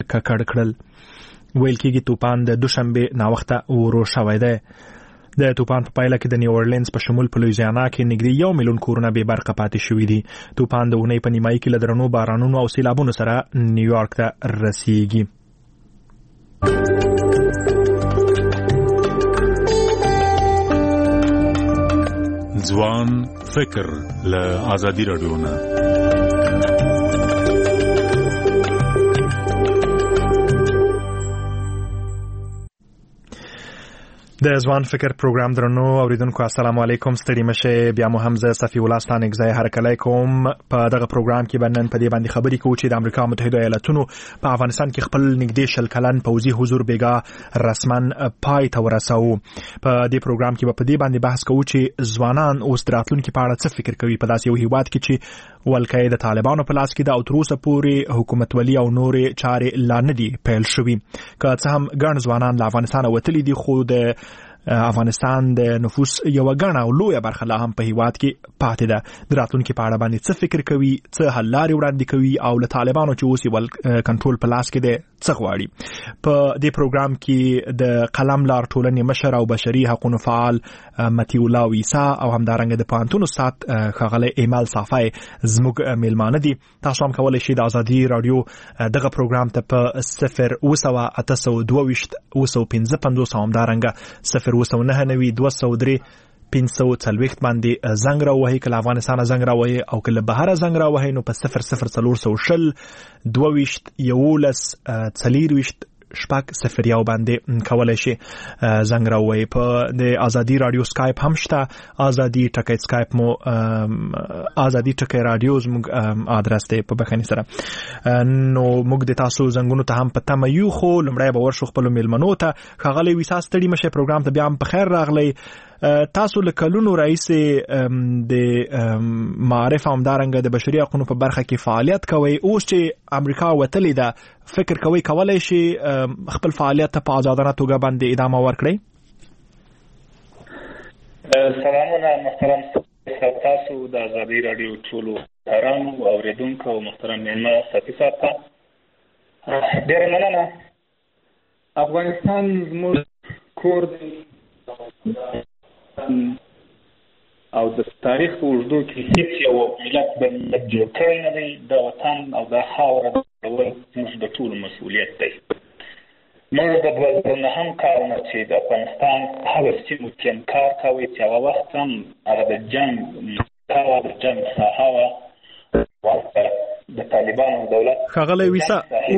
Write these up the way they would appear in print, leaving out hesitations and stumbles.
ککړ کړل. ویل کېږي طوفان د دوشنبه ناوخته ورو شوی دی. د طوفان په پایله کې د نیو اورلینز په شمول په لویزیانا کې نږدې 1 میلیون کورونه بې برقه پاتې شوي دي. طوفان د اونۍ په نیمایي کې له درنو بارانونو او سیلابونو سره نیویارک ته رسیږي. ځوان فکر له آزادي رادیو نه. د ځوان فکر پروګرام درنو اوریدونکو السلام علیکم. ستړي مشه بیا مو هم زه صفی الله ستانک زای هرکلی کوم. په دغه پروګرام کې بنن په دې باندې خبرې کوو چې د امریکا متحده ایالاتونو په افغانستان کې خپل نږدې 100 کلن پوځي حضور بیګا رسمن پای ته ورساو. په دې پروګرام کې په دې باندې بحث کوو چې ځوانان اوس د راتلونکي په اړه څه فکر کوي په داسې یو هیواد کې چې ولکه د طالبانو په لاس کې د اوتروسه پورې حکومتولي او نورې چارې لا نه دي پیل شوي. که څه هم ګڼ ځوانان له افغانستان وتلي دي خو د افغانستان د نفوس یو غنه او لویه برخه لا هم په هیواد کې پاتې ده. د راتلونکي په اړه باندې څه فکر کوي، څه حل لارې وړاندې کوي او له طالبانو چې اوس ول کنټرول په لاس کې ده څه غواړي. په دې پروګرام کې د قلم لار ټولنې مشر او بشري حقوقو فعال متي الله ویسا او همدارنګه د پانتون استاد خغله ایمال صافای زموږ میلمانه دي. تاسو هم کولای شئ د ازادي رادیو دغه پروګرام ته په 02825 همدارنګه 0299203 باندې زنګ راوهي. کله افغانستان زنګ راوهي او کله بهر زنګ راوهي نو په 00400 شپږ 0 باندې کولای شي زنګ راوهي. په د ازادي رادیو سکایپ هم شته، ازادي ټکی سکایپ مو ازادي ټکی رادیو زموږ ادرس دی په بخښنې سره. نو موږ د تاسو زنګونو ته هم پته مې خو لمړی به ورشو خپل میلمنو ته. خغلی ویسا ستړي مشه پروګرام ته بیا هم په خیر راغلی. تاسو له کلونو رئیس د معارف همدارنګه د بشري حقوقو په برخه کې فعالیت کوي. اوس چې امریکا وتلې ده فکر کوي کولای شي خپل فعالیت ته په آزادانه توګه باندې ادامه ورکړي؟ سلامونه محترم تاسو د ازادي رادیو ټولو کارانو او اوریدونکو او محترم میلمه ساتي صاحب ډېر مننه. افغانستان زموږ کور دی او د تاریخ په اوږدو کې هیڅ یو ملت بل ملت جوړ کړی نه دی. د وطن او د خاوره زموږ د ټولو مسؤلیت دی. موږ د 2009 کالونه چې د افغانستان هغه سیمو کې کار کوي چې هغه وخت هم هغه د جنګ ساحه وه د طالبانو دولت. خغلی ویسا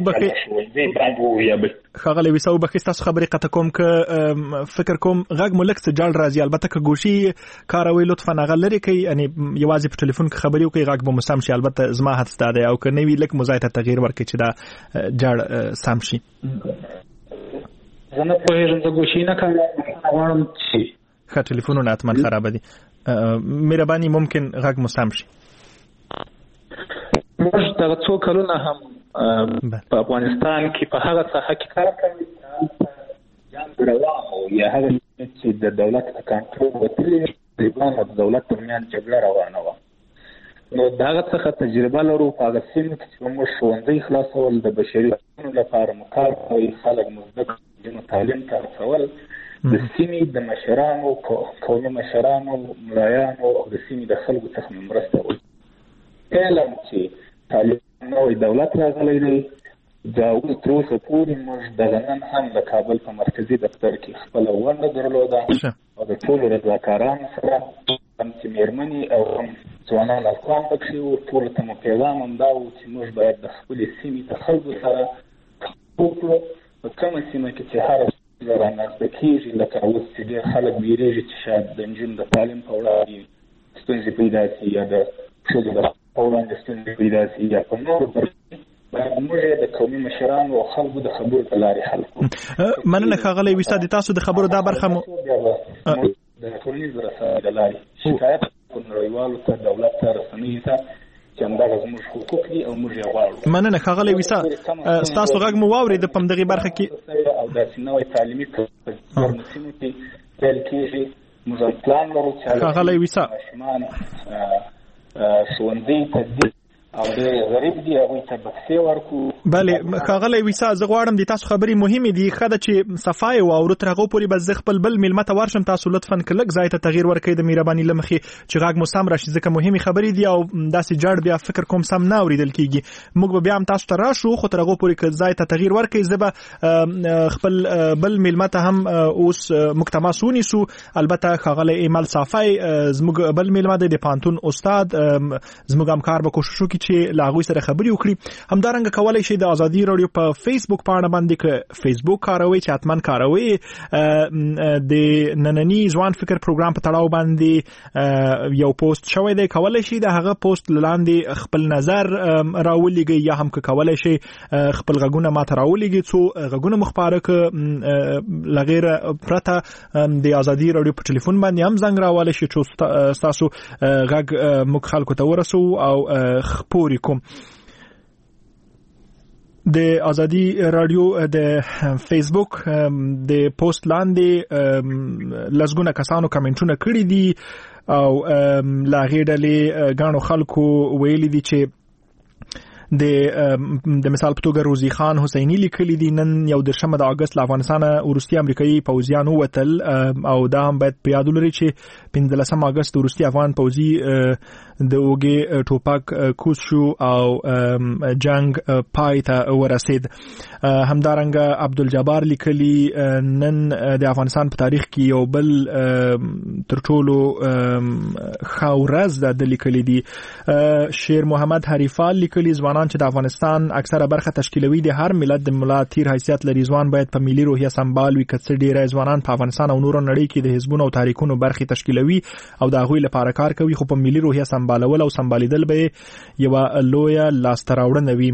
وبخې تاسو خبرې قطع کوم که فکر کوم غږ مو لږ څه جاړ راځي. البته که ګوشي کاروئ لطفا هغه لرې کړئ، یعنې یوازې په ټلیفون کې خبرې وکړئ غږ به مو سم شي. البته زما حدس دا دی او که نه وي لږ مو ځای ته تغییر ورکړئ چې دا جاړ سم شي. زه نه پوهېږم زه ګوشي نه غواړم چې ښه ټلیفونونه حتما خرابه دي. مهرباني ممکن غږ مو سم شي. موږ دغه څو کلونه هم په افغانستان کې په هغه ساحه کې کار کوي جنګ روان و یا هغه چې د دولت په کنټرول وتلي طالبان او د دولت ترمنځ جګړه روانه وه. نو د هغه څخه تجربه لرو. په هغه سیمو کې چې موږ ښوونځي خلاصول، د بشري حقوقو لپاره مو کار کوي، خلک مو زده کړي، تعلیم ته هڅول، د سیمې د مشرانو قومي مشرانو ملایانو او د سیمې د خلکو څخه مو مرسته وکړي. علم چې طالبان نوی دولت راغلی دی دا اوس تر اوسه پورې موږ دغه نن هم د کابل په مرکزي دفتر کې خپله ونډه درلوده او د ټولو رضاکارانو سره هم چې مېرمنې او هم ځوانان افغان پکښې وو. ټولو ته مو پیغام هم دا و چې موږ باید د خپلې سیمې د خلکو سره وکړو. په کومه سیمه کې چې هره ستونزه رانږدې کېږي لکه اوس چې ډېر خلک ویرېږي چې شاید د نجونو د تعلیم په وړاندې ستونزې پیدا شي یا د ښځو د وړاندې ستونزې پیدا شي یا په نورو برخو باید موږ د قومي مشرانو او خلکو د خبرو په لارې حل کړو. مننه ښاغلی ویسا د تاسو د خبرو دا برخه مو د ټولنیزو رسنیو د لارې شکایت کړو نړیوالو ته، دولت ته، رسنیو ته چې همدغه زموږ حقوق دي او موږ یې غواړو. مننه ښاغلی ویسا ستاسو غږ مو واورېد په همدغې برخه کې او داسې نوی تعلیمي په څلورو سیمو کې پیل کېږي. موږ پلان لرو چې ښاغلی ویسا ماشومان ښوونځي ته ځي او د غریب دی هغه ته بخښي ورکو. بله ښاغلی ویسا زه غواړم د تاسو خبرې مهمې دي خدای چې صفای او اورت راغو پوری بس خپل بل ملمت ورشم تاسو لطفا کلک ځای ته تغییر ورکړئ د مهرباني لمخې چې غاګ مو سم راشي ځکه مهمه خبرې دي او داسې جړ بیا فکر کوم سم نه اوریدل کیږي موږ به بیا هم تاسو ته راشو خو ترغو پوری ک ځای ته تغییر ورکړئ زبا خپل بل ملمت هم اوس مکتماسونی سو البته ښاغلی ایمل صفای زموږ بل ملمت د پانتون استاد زموږ هم کار به کوشش وکړي چې لاغوي سره خبرې وکړي همدارنګه کولای شي د ازادي رادیو په فیسبوک پاڼه باندې ک فیسبوک کاروي چې اتمن کاروي د نننی ځوان فکر پروګرام په تړاو باندې یو پوسټ شوی دی کولای شي د هغه پوسټ لاندې خپل نظر راولېږي یا هم کولای شي خپل غږونه ماته راولېږي څو غږونه مخباره ک لغیر پرته د ازادي رادیو په ټلیفون باندې هم زنګ راوالي شي چې تاسو غږ مخ خلکو ته ورسو او خپوري کوم. د ازادي رادیو د فیسبوک د پوسټ لاندې لږونه کسانو کمنټونه کړی دي او لا غیډلې غاڼو خلکو ویلي دي چې د مثال په توګه روزي خان حسینی لیکلی دی نن یو درشمه د اگست له افغانستان ورستي امریکایي پوځیان وتل او دا هم باید په یاد ولرئ چې 15 اگست ورستي افغان پوځي د اوګي ټوپک کوز شو او جنگ پای ته ورسید. همدارنګه عبدالجبار لیکلی نن د افغانستان په تاریخ کې یو بل ترټولو خاورز د لیکلی دی. شیر محمد حریفال لیکلی ځوانان چې د افغانستان اکثره برخه تشکیلوي د هر ملت د ملا تیر حیثیت لري ځوان باید په ملي روحیه سمبال وي کڅ ډیره ځوانان په افغانستان او نورو نړۍ کې د حزبونو او تاریخونو برخه تشکیلوي او د هغوی لپاره کار کوي خو په ملي روحیه سمبالول او سمبالیدل به یو لویه لاستراوړنه وي.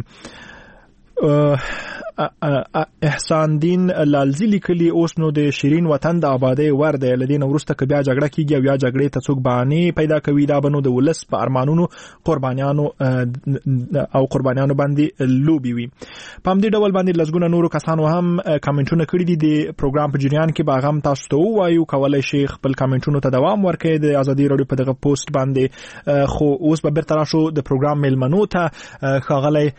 احسان دین لالزی لیکلی اوس نو د شیرین وطن د آبادی ورده لدین ورسته ک بیا جګړه کیږي او بیا جګړې ته څوک باندې پیدا کوي دا بنو د ولس په ارمانونو قربانیانو باندې لوبي وي. په همدې ډول باندې لږونه نورو کسانو هم کمنټونه کړي دي د پروګرام په جریان کې باغم تاسو ته وایو کولای شي خپل کمنټونو ته دوام ورکړي د ازادي رادیو په دغه پوسټ باندې خو اوس به بیرته راشو د پروګرام ملمنو ته ښاغلی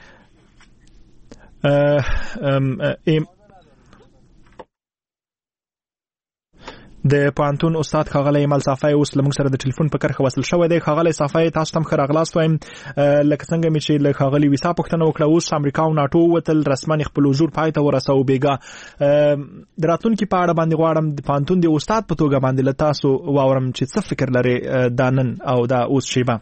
د پانتون استاد ښاغلی ایمل صافی اوس لمونږ سره د ټلیفون په کرښه وصل شوی دی. ښاغلی صافی تاسو ته ښه راغلاست وایم. لکه څنګه مې چې له ښاغلي ویسا پوښتنه وکړه اوس امریکا او ناټو وتل رسما خپل حضور پای ته ورسو بیګا د راتلونکي په اړه باندې غواړم د پانتون د استاد په توګه باندې له تاسو واورم چې څه فکر لري دا نن او دا اوس شیبه.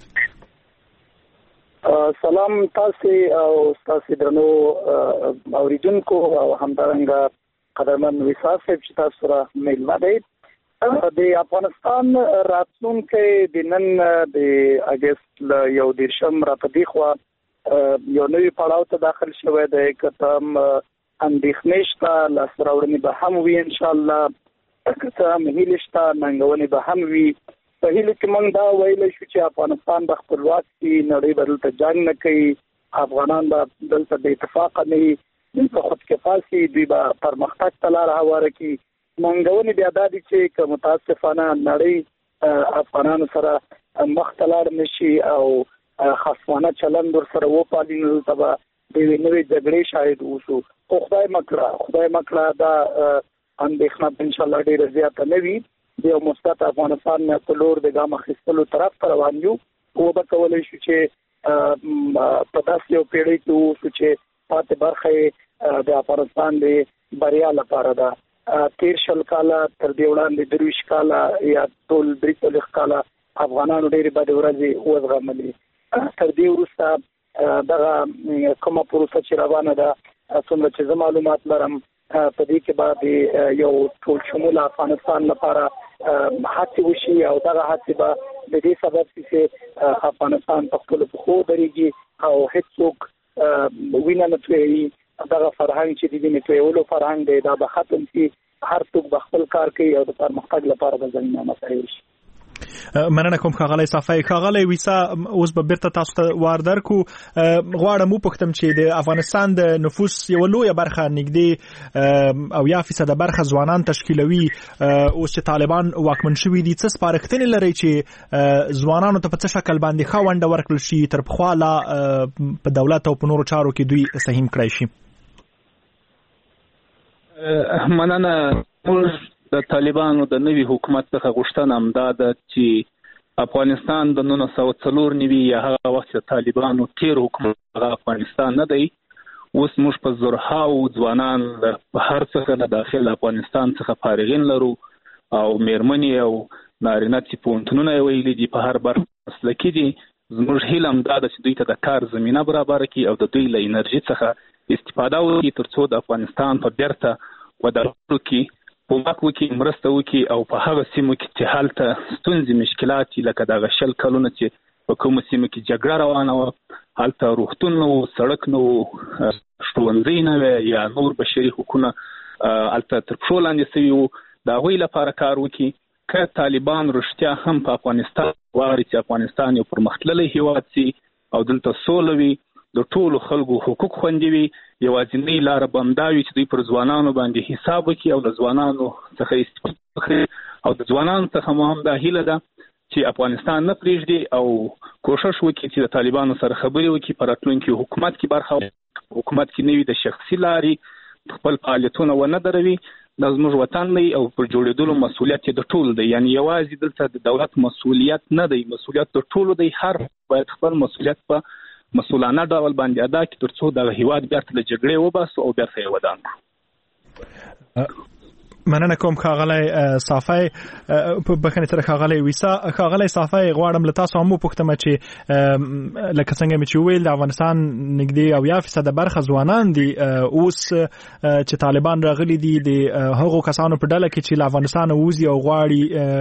سلام تاسو او تاسو درنو اوریدونکو او همدارنګه قدرمن ویسا صاحب چې تاسو را ملما دی. د افغانستان راتلونکي د نن د اگست یو دیرشم را پدې خو یو نوې پړاو ته داخل شوی دی کتم اندېښنې شته لاسراوړنې به هم وي ان شاء الله کتم هیلشته ننګونې به هم وي. په هیله کې موږ دا ویلی شو چې افغانستان د خپلواکۍ نړۍ به دلته جنګ نه کوي افغانان به دلته بې اتفاقه نه وي دلته خودکفا سي دوی به پرمختګ ته لاره هواره کړي. ننګونې بیا دا دي چې که متاسفانه نړۍ افغانانو سره مخ ته لاړ نه شي او خصمانه چلند ورسره وپالي نو دلته به د یوې نوې جګړې شاهد اوسو. خو خدای مکړه دا اندېښنه انشاءالله ډېره زیاته نه وي. د یو مثبت افغانستان په لور د ګام اخیستلو طرف ته روان یو. او به کولی شو چې په داسې یو پیړۍ کې اوسو چې پاتې برخه د افغانستان د بریا لپاره ده. 13 کاله تر دې وړاندې 23 کاله یا ټول 43 کاله افغانانو ډېرې بدې ورځې وزغملې. تر دې وروسته دغه کومه پروسه چې روانه ده څومره چې زه معلومات لرم په دې کې به یو ټول شمول افغانستان لپاره هڅې وشي او دغه هڅې به د دې سبب شي چې افغانستان په خپلو پښو درېږي او هېڅوک وینه نه تویوي. دغه فرهنګ چې د وینې تویولو فرهنګ دی دا به ختم شي. هر څوک به خپل کار کوي او د پرمختګ لپاره به زمینه مساعد شي. مننه کوم ښاغلی صافی. ښاغلی ویسا اوس به بیرته تاسو ته وار درکو. غواړم وپوښتم چې د افغانستان د نفوس یو لویه برخه نږدې 80% برخه ځوانان تشکیلوي. اوس چې طالبان واکمن شوي دي څه سپارښتنې لري چې ځوانانو ته په څه شکل باندې ښه ونډه ورکړل شي تر پخوا لا په دولت او په نورو چارو کې دوی سهم کړی شي؟ مننه. موږ د طالبانو د نوي حکومت څخه غوښتنه همدا ده چې افغانستان د 1994 یا هغه وخت د طالبانو تیر حکومت افغانستان نه دی. اوس موږ په زرهاو ځوانان په هر څه نه داخل افغانستان څخه فارغین لرو او میرمنې او نارینه چې پوهنتونونه یې ویلي دي په هر برخه مسلکي دي. زموږ هیله همدا ده چې دوی ته د کار زمینه برابره کړي او د دوی له انرژي څخه استفاده وکړي تر څو د افغانستان په بیرته ودانولو کې کومک وکړي، مرسته وکړي او په هغه سیمو کې چې هلته ستونزې مشکلات لکه دغه 20 کلونه چې په کومو سیمو کې جګړه روانه وه، هلته روغتون نه و، سړک نه و، ښوونځی نه وی یا نور بشري حقونه هلته تر پښو لاندې سوي وو، د هغوی لپاره کار وکړي. که طالبان رښتیا هم په افغانستان غواړي چې افغانستان یو پرمختللی هیواد سي او دلته سوله وي، د ټولو خلکو حقوق خوندي وي، یوازینۍ لاره به همدا وي چې دوی پر ځوانانو باندې حساب وکړي او د ځوانانو څخه استفاده وکړي. او د ځوانانو څخه مو هم دا هیله ده چې افغانستان نه پرېږدي او کوشش وکړي چې د طالبانو سره خبرې وکړي، په راتلونکي حکومت کې برخه حکومت کې نوي د شخصي لارې خپل فعالیتونه ونه دروي. دا زموږ وطن دی او پر جوړېدلو مسؤلیت د ټولو دی. یعنی یوازې دلته د دولت مسؤلیت نه دی، مسؤلیت د ټولو دی. هر باید خپل مسؤلیت په مسؤلانه ډول باندې ادا کړي تر څو د هیواد بیرته له جګړې وباسو او بیرته یې ودان کړو. مننه کوم ښاغلی صافی. په بخښنې سره ښاغلی ویسا. ښاغلی صافی غواړم له تاسو هم وپوښتم چې لکه څنګه مې چې وویل د افغانستان نږدې 80% برخه ځوانان دي. اوس چې طالبان راغلي دي د هغو کسانو په ډله کې چې له افغانستانه ووځي او غواړي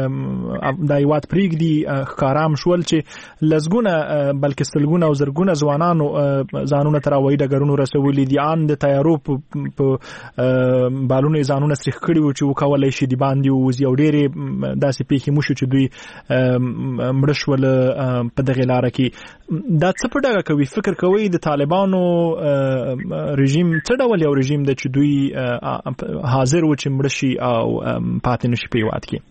د هیواد پرېږدي ښکارام شول چې لسګونه بلکې سلګونه او زرګونه ځوانانو ځانونه تر هوایي ډګرونو رسولي دي. ان د طیارو په بالونو یې ځانونه سریښ کړي وو چې وکولای شي د باندې ووځي او ډېرې داسې پیښې مو شو چې دوی مړه شول په دغې لاره کې. دا څه په ډاګه کوي؟ فکر کوئ د طالبانو رژیم څه ډول یو رژیم دی چې دوی حاضر و چې مړه شي او پاتې نشي په هیواد کې؟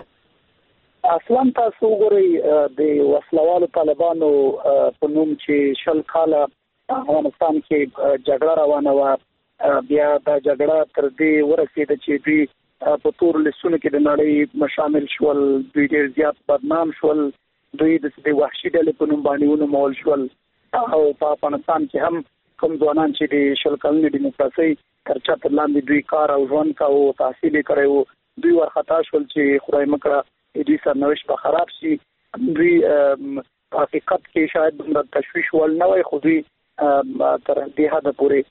اصلا تاسو وګورئ د وسلوالو طالبانو په نوم چې 20 کاله افغانستان کې جګړه روانه وه، بیا دا جګړه تر دې ورسېده چې دوی په تور لسونو کې د نړۍ شامل شول، دوی ډېر زیات بدنام شول، دوی د وحشي ډلې په نوم باندې ونومول شول. او په افغانستان کې هم کوم ځوانان چې د 20 کلنې ډیموکراسۍ تر چتر لاندې دوی کار او ژوند کاوه، تحصیل یې کړی و، دوی ورخطا شول چې خدای مکړه دوی سرنوشت به خراب شي. دوی په حقیقت کې شاید دومره تشویش ول نه وای، خو دوی تر دې حده پورې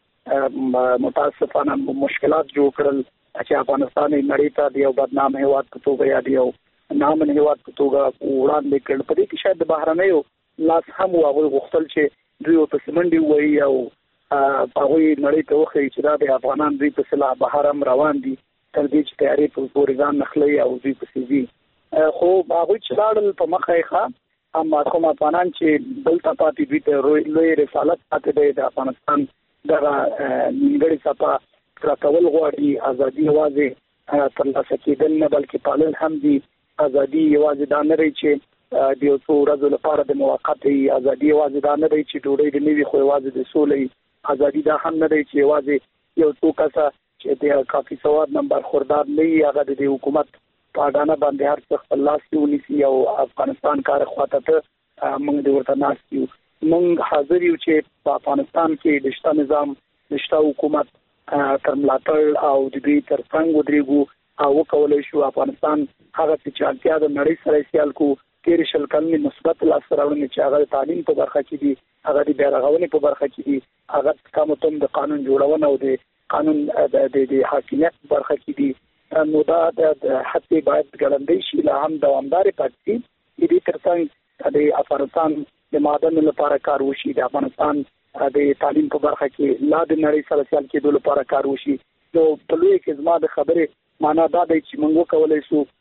متاسفانه مشکلات جوړ کړل چې افغانستان نړۍ ته د یو بدنام هیواد په توګه یا د یو نامن هیواد په توګه وړاندې کړل. په دې کې شاید د بهرنیو لاس هم هغوی غوښتل چې دوی ورپسې منډې ووهي او هغوی نړۍ ته وښیي چې دا د افغانان دوی پسې لا بهر هم روان دي، تر دې چې تیارې پورې ځان نښلوي او دوی پسې ځي. خو هغوی چې لاړل په مخه یې ښه، اما کوم افغانان چې دلته پاتې دوی ته لوی رسالت پاتې دی د افغانستان دغه نیمګړې څپه راکول غواړي. ازادي یوازې ترلاسه کېدل نه بلکې پالل هم دي. ازادي یوازې دا نه دی چې د یو څو ورځو لپاره د موقت وي، ازادي یوازې دا نه دی چې ډوډۍ دې نه وي خو یوازې د سولې. ازادي دا هم نه دی چې یوازې یو څو کسه چې د کافي سواد نمبر خوردار نه وي هغه د حکومت په اډانه باندې هر څه خپل لاس کې ونیسي او افغانستان کار خواته ته موږ د ورته ناست یو. موږ حاضر یو چې په افغانستان کې د شته نظام د شته حکومت تر ملاتړ او د دوی تر څنګ ودرېږو او وکولای شو افغانستان هغه چې اړتیا د نړۍ سره سیال کو. تیر 20 کلنې مثبت لاسته راوړنې چې هغه د تعلیم په برخه کې دي، هغه د بیارغونې په برخه کې دي، هغه تکامل د قانون جوړونه او د قانون د حاکمیت په برخه کې دي، نو دا د حتی باید ګړندۍ شي لا هم دوامدار پاتې شي. دې ترڅنګ د افغانستان د معدن لپاره کار وشي، د افغانستان د تعلیم په برخه کې لا د نړۍ سره سیال کېدو لپاره کار وشي. نو په لوی کې زما د خبرې معنا دا دی چې موږ وکولای شو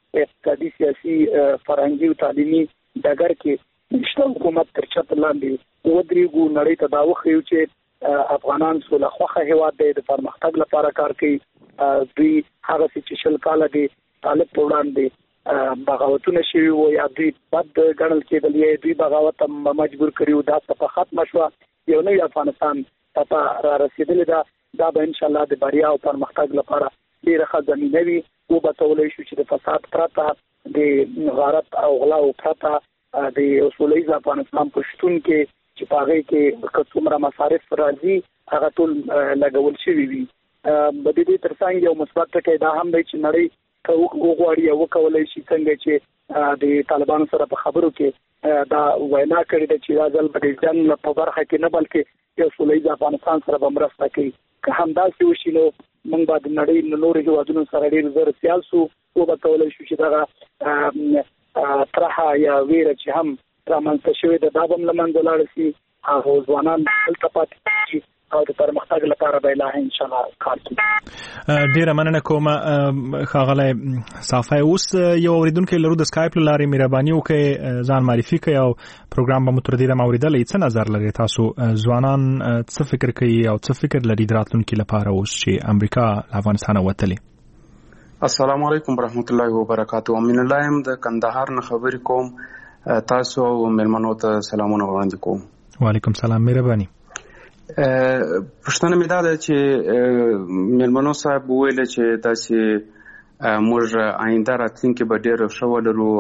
اقتصادي سیاسي فرهنګي او تعلیمي ډګر کې نشته حکومت تر چت لاندې ودرېږو نړۍ ته دا وښیو چې افغانان سوله خوښه هیواد دی د پرمختګ لپاره کار کوي دوی هغه چې شل کاله دي طالب په وړاندې بغاوتونه شوي وو یا دوی بد ګڼل کېدل یا دوی بغاوت مجبور کړي دا څه ختمه شوه یو نوی افغانستان ته را رسېدلی دا به انشاءالله د بریا او پرمختګ لپاره ډېره ښه زمینه وي وبتولی شو چې د فساد پرته د غارت او غلا او پرته د سوله ییز افغانستان په شتون کې چې په هغې کې که څومره مصارف راځي هغه ټول لګول شوي وي. د دې تر څنګ یو مثبت ټکی دا هم دی چې نړۍ که وغواړي او وکولی شي څنګه چې د طالبانو سره په خبرو کې دا وینا کړې ده چې دا ځل به د جنګ په برخه کې نه بلکې یو سوله ییز افغانستان سره به مرسته کوي. که همداسې وشي نو موږ به د نړۍ له نورو هېوادونو سره ډېر زر سیال شو وبتولی شو چې دغه طرحه یا ویره چې هم رامنځته شوې ده دا به هم له منځه لاړه شي او ځوانان دلته پاتې شي او د پرمختګ لپاره به الله انشاءالله کار کوي. ډیره مننه کوم ښاغلی صافی. اوس یو اوریدونکی لرو د سکایپ له لارې مهرباني وکړئ ځان معرفي کړئ او پروګرام به مو تر ډیره اوریدلی. څه نظر لرئ تاسو ځوانان څه فکر کوي او څه فکر لري د راتلونکي لپاره اوس چې امریکا له افغانستانه وتلې؟ السلام علیکم ورحمت الله وبرکاتو. امین الله یم د کندهار نه خبرې کوم. تاسو مېلمنو ته سلامونه وړاندې کوم. وعلیکم سلام. مهرباني. پښتنه مې دا ده چې مېلمنو صاحب وویل چې تاسې موږ آینده راتلونکي به ډېر ښه ولرو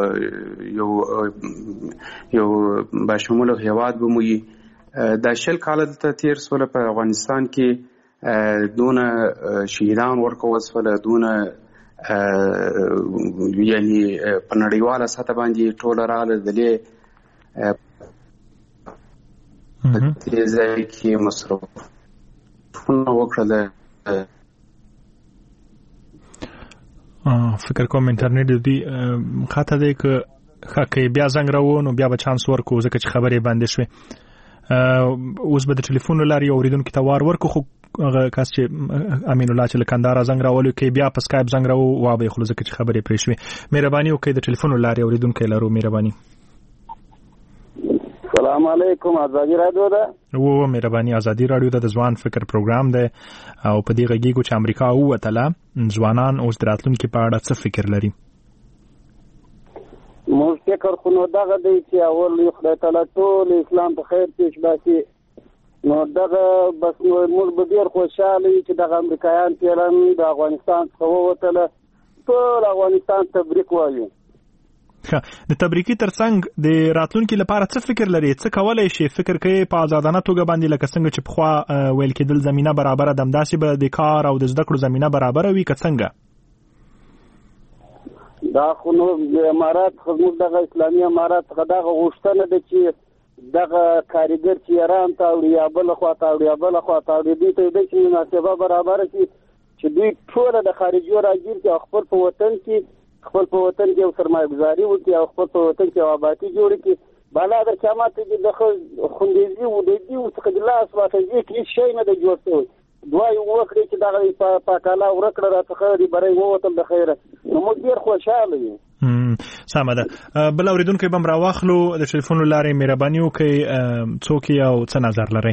او یو باشموله هیواد به مو وي. دا 20 کاله دلته تېر سوله په افغانستان کې دونه شهیدان ورکول سوله دونه یعنی په نړیواله سطح باندې ټوله راغله دلې دې ځای کې مصرفونه وکړل. فکر کوم انټرنیټ دې خاطه دی که بیا زنګ راوو نو بیا به چانس ورکو ځکه چې خبرې بندې شوې. اوس به د ټلیفون له لارې اوریدونکي ته وار ورکو خو هغه کس چې امین الله چې له کندهاره زنګ راولو کې بیا په سکایپ زنګ راوو وابه خو ځکه چې خبرې پرې شوې. مهرباني وکړئ د ټلیفون له لارې اوریدونکی لرو. مهرباني. السلام علیکم. ازادي رادیو ده مهرباني. ازادي رادیو د ځوان فکر پروګرام دی او په دې غږیږو چې امریکا ووتله ځوانان اوس د راتلونکي په اړه څه فکر لري؟ موږ فکر خو نو دغه دی چې اول یو خدای تعالی ټول اسلام په خیر پیش باسي نو دغه بس موږ به ډېر خوشحاله یو چې دغه امریکایان چې د افغانستان څخه ووتله ټول افغانستان تبریک وایو. د تبریکی ترڅنګ د راتلونکي لپاره څه فکر لري؟ څه کولای شي؟ فکر کوي په آزادانه توګه باندې لکه څنګه چې پخوا ویل کېدل زمینه برابره ده همداسې به د کار او د زده کړو زمینه برابره وي که څنګه؟ دا خو نو د امارات زموږ دغه اسلامي امارات څخه دغه غوښتنه ده چې دغه کارګر چې ایران ته اوړي یا بله خوا ته اوړي یا بله خوا ته اوړي دوی ته یې ده چې مناسبه برابره شي چې دوی ټوله د خارجیو راګیر کړي او خپل په وطن کې یو سرمایه گذاري وکړي او خپل په وطن کې آبادي جوړه کړي. بالا د قیامت کې د خوندیزي ودیدي څخه د لاس واخیستل کې هیڅ شی نه دی جوړ شوی. دعا یې وکړئ چې دغه پاکاله ورکړه راڅخه د بری ووتل د خیره نو موږ ډېر خوشحاله یو. سمه ده. بل اورېدونکی به هم راواخلو د ټلیفون له لارې. مهرباني وکړئ څوک یې او څه نظر لرئ؟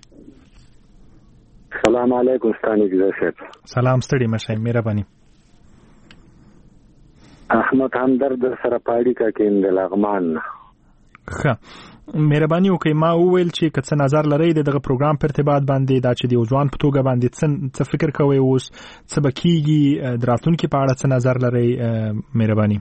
سلام علیکم. ستاني جوزف. سلام. ستړي مشئ. مهرباني. احمد همدرد سره پاړی کا کې د لغمان. مهرباني وکړئ ما وویل چې که څه نظر لرئ دغه پروګرام په ارتباط باندې دا چې د یو ځوان په توګه باندې څه فکر کوئ اوس څه به کېږي د راتلونکي په اړه څه نظر لرئ؟ مهرباني.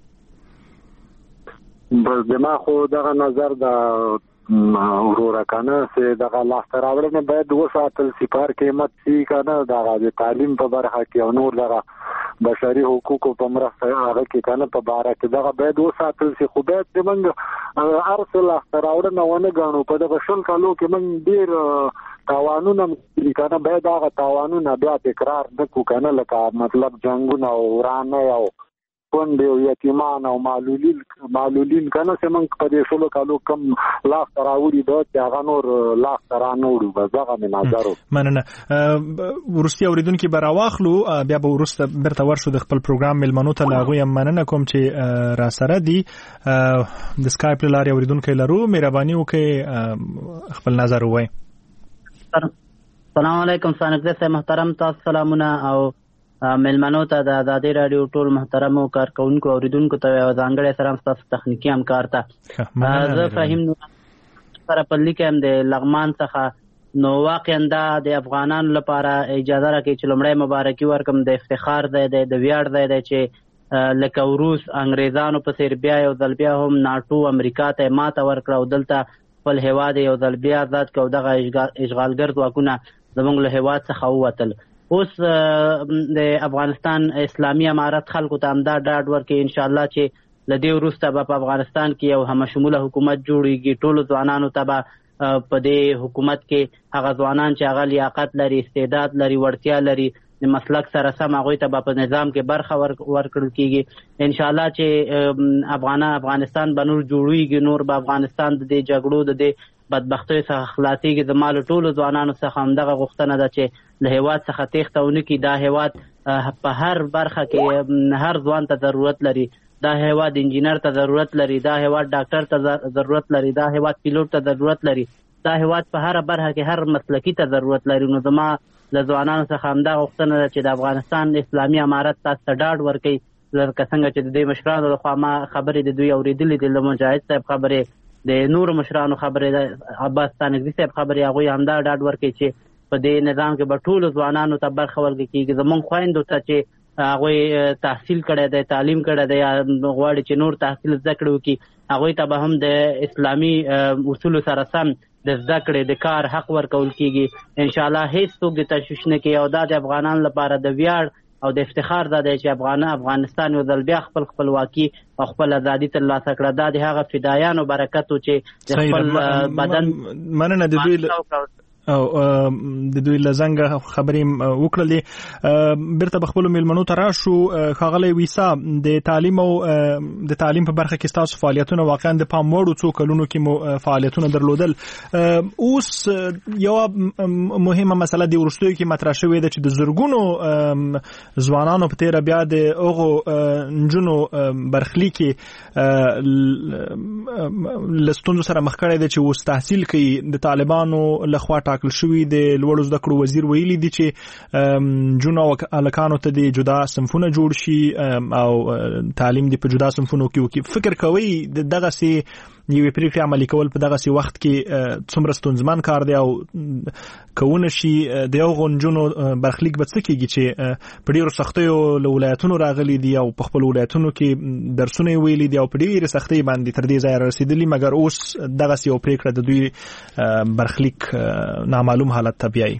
بس دما خو دغه نظر د وروره کنه چې دغه لاسته راوړنې باید وساتل شي په هر قیمت شي کنه دغه د تعلیم په برخه کې او نور دغه بشري حقوقو په مرسته هغه کې کنه په باره کې دغه باید وساتل شي. خو باید د موږ هر څه لاسته راوړنه ونه ګڼو. په دغه 20 کالو کې موږ ډېر تاوانونه کنه باید هغه تاوانونه بیا تکرار نه کړو کنه لکه مطلب جنګونه او ورانه او کونډې او یتیمان او معلولین کنه چې موږ په دې شلو کالو کم لاس ته راوړي دا چې هغه نور لاس ته رانوړو بس دغه مې نظر و. مننه. وروستي اورېدونکي به راواخلو بیا به وروسته بیرته ورشو د خپل پروګرام میلمنو ته. له هغوی هم مننه کوم چې راسره دي. د سکایپ له لارې اورېدونکی لرو. مهرباني وکړئ خپل نظر ووایئ. السلام علیکم سانګزه صاحب محترم، تاسو سلامونه او میلمنو ته د ازادي رادیو ټول محترمو کارکونکو اوریدونکو ته او ځانګړی سلام تاسو تخنیکی همکار ته. زه فهیم سره په لیکم د لغمان څخه نو واقعا دا د افغانانو لپاره اجازه راکړي چې لومړی مبارکي ورکم. د افتخار ځای دی، د ویاړ ځای دی چې لکه روس انګریزانو په څیر بیا یو ځل بیا هم ناټو امریکا ته ماته ورکړه او دلته خپل هیواد یو ځل بیا آزاد کړ او دغه اشغالګر ځواکونه زموږ له هیواد څخه ووتل. اوس د افغانستان اسلامي امارت خلکو ته همدا ډاډ ورکړي انشاءالله چې له دې وروسته به په افغانستان کې یو همشموله حکومت جوړیږي. ټولو ځوانانو ته به په دې حکومت کې هغه ځوانان چې هغه لیاقت لري، استعداد لري، وړتیا لري، د مسلک سره سم هغوی ته به په نظام کې برخه ورکړل کېږي. انشاءالله چې افغانستان به نور جوړیږي، نور به افغانستان د دې جګړو د دې بدبختیو څخه خلاصېږي. زما له ټولو ځوانانو څخه همدغه غوښتنه ده چې له هیواد څخه تېښته ونه کړي. دا هیواد په هر برخه کې هر ځوان ته ضرورت لري. دا هیواد انجینر ته ضرورت لري، دا هیواد ډاکټر ته ضرورت لري، دا هیواد پیلوټ ته ضرورت لري، دا هیواد په هر برخه کې هر مسلکي ته ضرورت لري. نو زما له ځوانانو څخه همدا غوښتنه ده چې د افغانستان اسلامي امارت تاسو ته ډاډ ورکوي. لکه څنګه چې د دې مشرانو لخوا ما خبرې د دوی اورېدلې دي، له مجاهد صاحب خبرې، د نورو مشرانو خبرې، عباس ستانکزي صاحب خبرې، هغوی همدا ډاډ ورکوي چې په دې نظام کې به ټولو ځوانانو ته برخه ورکړل کېږي. زموږ خویندو ته چې هغوی تحصیل کړی دی، تعلیم کړی دی، غواړي چې نور تحصیل زده کړې وکړي، هغوی ته به هم د اسلامي اصولو سره سم د زده کړې د کار حق ورکول کېږي. انشاءالله هیڅ څوک د تشویش نه کوي او دا د افغانانو لپاره د ویاړ او د افتخار دا دی چې افغانستان یو ځل بیا خپل خپلواکي او خپل ازادي ترلاسه کړه. دا د هغه فدایانو برکت و چې د خپل بدن مننه د دوی او د دوی لزنګ خبرې وکړلې. بیرته به خپلو میلمنو ته راشو. ښاغلی ویسا، د تعلیم او د تعلیم په برخه کې ستاسو فعالیتونه واقعا د پام وړ څو کلونو کې مو فعالیتونه درلودل. اوس یوه مهمه مسله د وروستیو کې مطرح شوې ده چې د زرګونو ځوانانو په تیره بیا د هغو نجونو برخلیک له ستونزو سره مخ کړی دی چې اوس تحصیل کوي. د طالبانو لخوا ټاکل شوی د لوړو زده کړو وزیر ویلي دي چې نجونو او هلکانو ته د جدا صنفونه جوړ شي او تعلیم دې په جدا صنفونو کې وکړي. فکر کوئ د دغسې یوې پرېکړې عملي کول په دغسې وخت کې څومره ستونزمن کار دی او کوونه شي د هغو نجونو برخلیک به څه کېږي چې په ډېرو سختیو له ولایتونو راغلي دي او په خپلو ولایتونو کې درسونه یې ویلي دي او په ډېرې سختۍ باندې تر دې ځایه رسېدلي، مګر اوس دغسې یو پرېکړه د دوی برخلیک نامعلوم حالت ته بیایي؟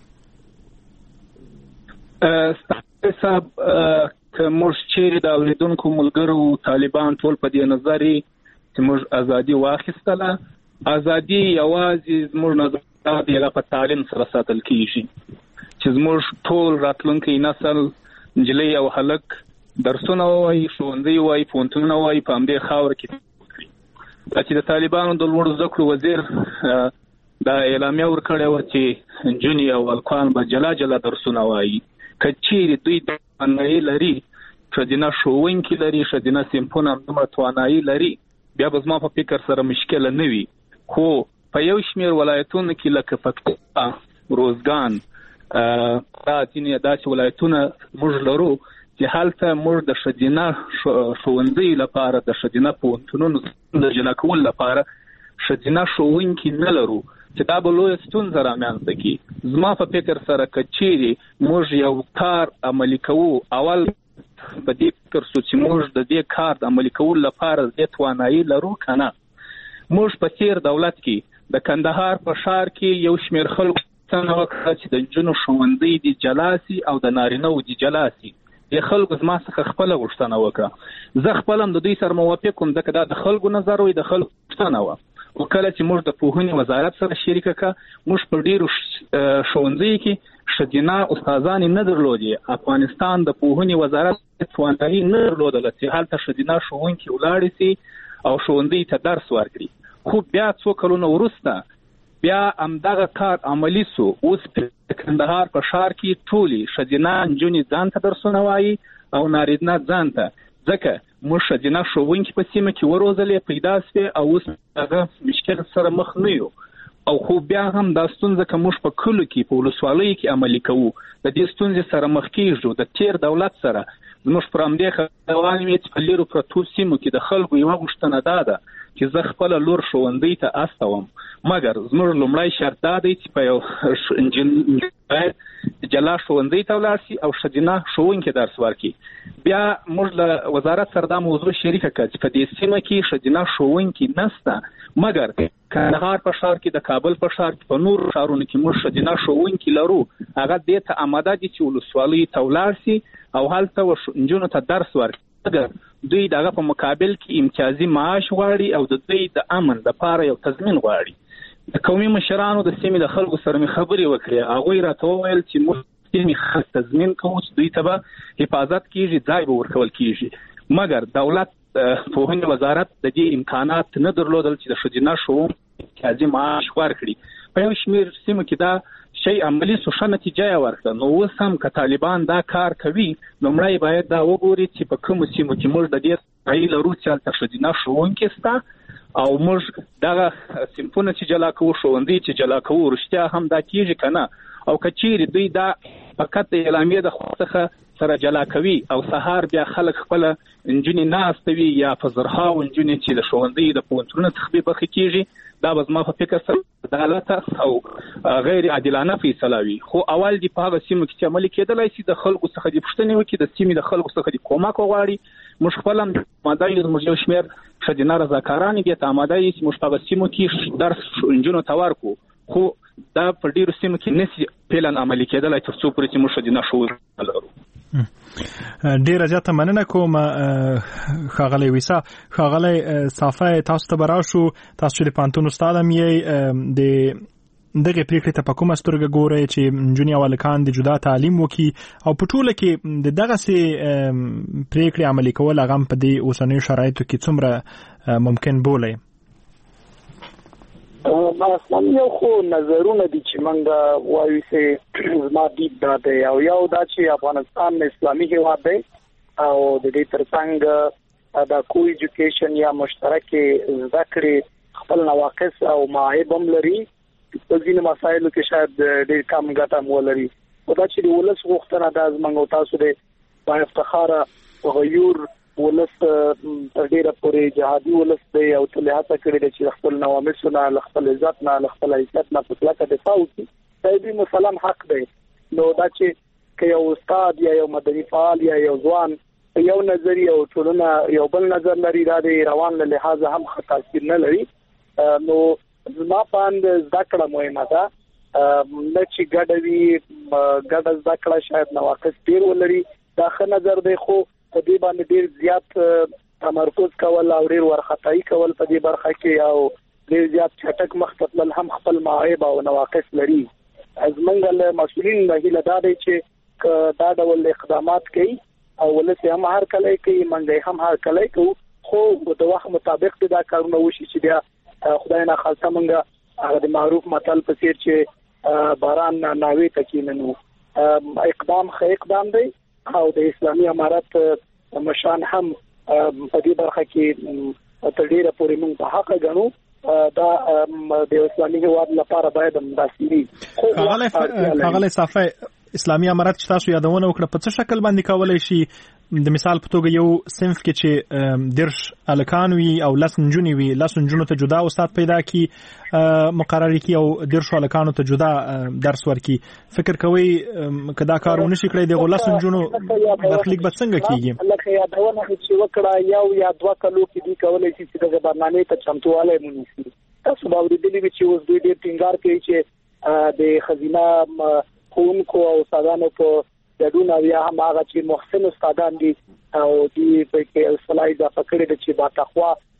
صاحب که موږ چیرې د اورېدونکو ملګرو طالبان ټول په دې نظر چې موږ ازادي واخیستله، ازادي یوازې زموږ نظر دی په تعلیم سره ساتل کېږي چې زموږ ټول راتلونکی نسل نجلۍ او هلک درسونه ووایي، ښوونځي ووایي، پوهنتونونه ووایي، په همدې خاوره کې دا چې د طالبانو د لوړو زده کړو وزیر دا اعلامیه ورکړې وه چې نجونې او هلکان به جلا جلا درسونه وایي. که چیرې دوی توانایي لري، ښځینه ښوونکي لري، ښځینه صنفونه همدومره توانایي لري، بیا به زما په فکر سره مشکله نه وي. خو په یو شمېر ولایتونو کې لکه پکتیا، روزګان، دا ځینې داسې ولایتونه موږ لرو چې هلته موږ د ښځینه ښوونځیو لپاره، د ښځینه پوهنتونونو د جلا کولو لپاره ښځینه ښوونکي نه لرو چې دا به لویه ستونزه رامنځته کړي. زما په فکر سره که چیرې موږ یو کار عملي کوو، اول په دې فکر سو چې موږ د دې کار د عملي کولو لپاره دې توانایي لرو که نه. موږ په تیر دولت کې د کندهار په ښار کې یو شمېر خلکو څنګه وکړه چې د نجونو ښوونځي دې جلا سي او د نارینه‌و دې جلا سي. دې خلکو زما څخه خپله غوښتنه وکړه. زه خپله هم د دوی سره موافق وم، ځکه دا د خلکو نظر وي، د خلکو غوښتنه وه. وکړه چې موږ د پوهنې وزارت سره شریک کړه موږ په ډیرو ښوونځیو کې ښځینه استادان نه درلودې افغانستان د پوهنې وزارت توانایي نه درلودله چې هلته ښځینه ښوونکي ولاړې سي او ښوونځي ته درس ورکړي خو بیا څو کلونه وروسته بیا همدغه کار عملی سو اوس په کندهار په ښار کې ټولې ښځینه نجونې ځان ته درسونه وایي او نارینه ځان ته ځکه موږ ښځینه ښوونکي په سیمه کې وروزلې پیدا سوې او اوس هغه مشکل سره مخ نه یو او خو بیا هم دا ستونزه که موږ په کلو کې په ولسوالیو کې عملي کوو د دې ستونزې سره مخ کېږو د تیر دولت سره زموږ پر همدې خبرې روانې وې چې په لیرو پرتو سیمو کې د خلکو یوه غوښتنه دا ده چې زه خپله لور ښوونځي ته استوم مګر زموږ لومړی شرط دا دی چې په یو انجینر باید جلا ښوونځي ته ولاړ شي او ښځینه ښوونکي درس ورکړي بیا موږ له وزارت سره دا موضوع شریکه کړه چې په دې سیمه کې ښځینه ښوونکي نشته مګر کندهار په ښار کې د کابل په ښار کې په نورو ښارونو کې موږ ښځینه ښوونکي لرو هغه دې ته آماده دي چې ولسوالیو ته ولاړ شي او هلته نجونو ته درس ورکړي مګر دوی دغه په مقابل کې امتیازي معاش غواړي او د دوی د امن لپاره یو تضمین غواړي د قومي مشرانو د سیمې د خلکو سره مې خبرې وکړې هغوی راته وویل چې موږ سیمې خلک تضمین کوو چې دوی ته به حفاظت کېږي ځای به ورکول کېږي مګر دولت پوهنې وزارت د دې امکانات نه درلودل چې د ښځینه ښوونکو امتیازي معاش ورکړي په یو شمېر سیمو کې دا شی عملي سو ښه نتیجه یې ورکړه نو اوس هم که طالبان دا کار کوي لومړی باید دا وګوري چې په کومو سیمو کې موږ د دې ځای لرو چې هلته ښځینه ښوونکي شته او موږ دغه صنفونه چې جلا کوو ښوونځي چې جلا کوو رښتیا هم دا کېږي که نه او که چیرې دوی دا فقط د اعلامیې د خوا څخه سره جلا کوي او سهار بیا خلک خپله نجونې ناستوي یا په زرهاو نجونې چې د ښوونځیو د پوهنتونونو څخه بېبرخې کېږي دا به زما په فکر سره عدالته او غیر عادلانه فیصله وي خو اول دې په هغه سیمو کې چې عملي کېدلی شي د خلکو څخه دې پوښتنې وکړي د سیمې د خلکو څخه دې کومک وغواړي موږ خپله هم آماده یو زموږ یو شمېر ښځینه رضاکاران دې ته آماده یي چې موږ په هغه سیمو کې درس نجونو ته ورکړو خو دا په ډېرو سیمو کې نشي فعلا عملي کېدلی تر څو پورې چې موږ ښځینه ښوونکي لرو ډیره زیاته مننه کوم ښاغلی ویسا ښاغلی صافی تاسو ته به راشو تاسو چې د پوهنتون استاد هم یې د دغه پریکړې ته په کومه سترګه ګورئ چې نجونې او هلکان د جدا تعلیم وکړي او په ټوله کې د دغسې پریکړې عملي کول هغه هم په دې اوسنیو شرایطو کې څومره ممکن بولئ اصلا یو خو نظرونه دي چې موږ وایو چې زما دید دا دی او یو دا چې افغانستان اسلامي هیواد دی او د دې ترڅنګ د کو ایجوکیشن یا مشترکې زده کړې خپل نواقص او معایب هم لري په ځینو مسایلو کې شاید ډېر کم ګټه هم ولري خو دا چې د ولس غوښتنه ده زموږ او تاسو د با افتخاره غیور ولس تر ډیره پورې جهادي ولس دی او تل هڅه کړې ده چې خپل نوامسونه خپل عزت نه خپل حیثیت نه په کلکه دفاع وکړي دا دې مسلم حق دی نو دا چې یو استاد یا یو مدني فعال یا یو ځوان یو نظریه او ټولنه یو بل نظر لري دا د روان له لحاظ هم تاثیر نه لري نو زما باندې زده کړه مهمه ده نه چې ګډه زده کړه شاید نواقص ډیر ولري دا ښه نظر دی خو په دې باندې ډیر زیات تمرکز کول او ډیر ورخطایي کول په دې برخه کې او ډیر زیات چټک مختلل هم خپل معایب او نواقص لري زمونږ له مسؤلین نه هیله دا دی چې دا ډول اقدامات کوي او ولس هم هر کله کوي منګي هم هر کله کوي خو د وخت مطابق دا کارونه وشي چې بیا خدای نه خاصه منګه هغه د معروف متل په څیر چې باران ناوي تکیننو اقدام خې اقدام دی او د اسلامي امارت مشان هم په دې برخه کې تر ډیره پورې موږ په حق غنو دا د اسلامي هیواد لپاره باید مداسيري هغه صافي اسلامي امارت چې تاسو یادونه وکړه په څه شکل باندې کولای شي د مثال په توګه یو صنف کې چې درش الکان وي او لس نجونې وي لس نجونو ته جدا استاد پیدا کی مقرری کی او درش الکانو ته جدا درس ورکی فکر کوي کدا کارونه شي کړی د لس نجونو برخلیک به څنګه کیږي لکه یادونه چې وکړه یو یا دوه کلو کې دی کولای شي چې د برنامه ته چمتواله مونږ تاسو باور دي چې اوس دوی ډېر ټینګار کوي چې د خزینه کوونکو او استادانو په دډونه یا هم هغه چې محسن استادان دي او دی په کې اصلاحي د فکرې د چې با تخوا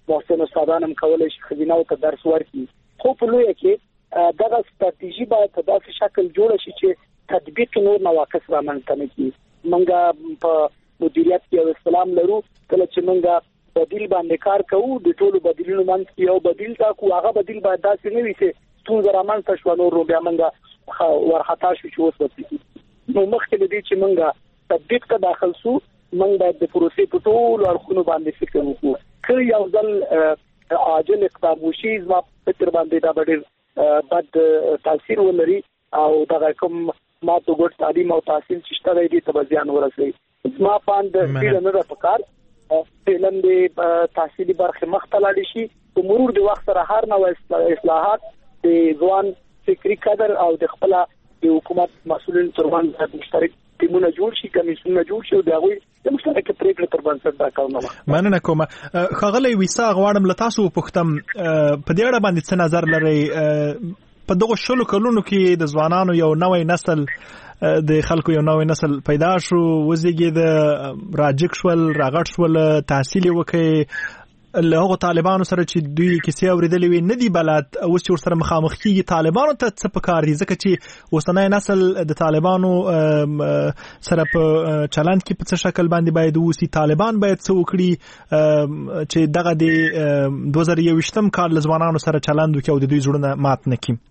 محسن استادان هم کولای شي خزینه او ته درس ورکړي. خو په لوی کې دغه ستراتیژي باید په داسې شکل جوړ شي چې تطبیق نور نواقص رامنځته نه کړي. موږ په مدیریت کې یو اسلام لرو، کله چې موږ بدیل باندې کار کوو د ټولو بدیلونو منځ یو بدیل تاکو، هغه بدیل باید داسې نه وي چې ستونزه رامنځته شوه نور بیا موږ ورخطا شو چې اوس وسیږي. نو مخکې د دې چې موږ تطبیق ته داخل سو، موږ باید د پروسې په ټولو اړخونو باندې فکر وکړو. که یو ځل عاجل اقدام وشي زما فکر باندې دا ډېر بد تاثیر ولري او دغه کوم ما ته ګډ تعلیم او تحصیل چې شته دی ته به زیان ورسوي. زما پاند ډېر نه ده پکار فعلاً د تحصیلي برخې مخته لاړې شي. په مرور د وخت سره هر نوع اصلاحات د ځوان فکري قدر او د خپل د حکومت مسؤلین ترمنځ مشترک ټیمونه جوړ شي، کمیسیونونه جوړ شي او د هغوی د مشترک پریکړې تر بنسټ دا کارونه. مننه کوم. ښاغلی ویسا غواړم له تاسو وپوښتم په دې اړه باندې څه نظر لرئ؟ په دغه 20 کلونو کې د ځوانانو یو نوې نسل د خلکو یو نوې نسل پیدا شو، وزیږید، راجک شول، راغټ شول، تحصیل وکړي، له هغو طالبانو سره چې دوی کیسې اورېدلې وي نه دي بلد، اوس چې ورسره مخامخ کېږي. طالبانو ته څه پکار دي؟ ځکه چې اوسنی نسل د طالبانو سره په چلند کې په څه شکل باندې باید اوسي، طالبان باید څه وکړي چې دغه د 2021م کال له ځوانانو سره چلند وکړي او د دوی زړونه مات نه کړي.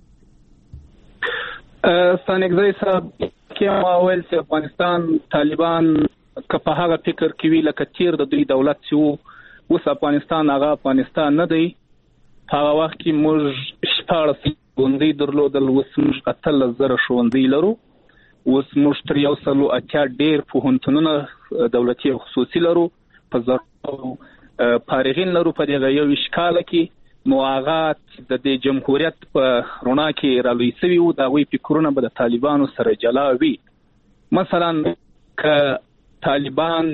ستانګزی صاحب کې ما ویل چې افغانستان طالبان که په هغه فکر کې وی لکه تیر د دوی دولت چې اوس افغانستان هغه افغانستان نه دی. هغه وخت کې موږ 14 ښوونځي درلودل، اوس موږ 18,000 ښوونځي لرو. اوس موږ تر 180 ډېر پوهنتونونه دولتي او خصوصي لرو، په زرو فارغین لرو په دغه 21 کال کې. نو هغه د دې جمهوریت په رڼا کې رالوی سوي وو، د هغوی فکرونه به د طالبانو سره جلا وي. مثلا که طالبان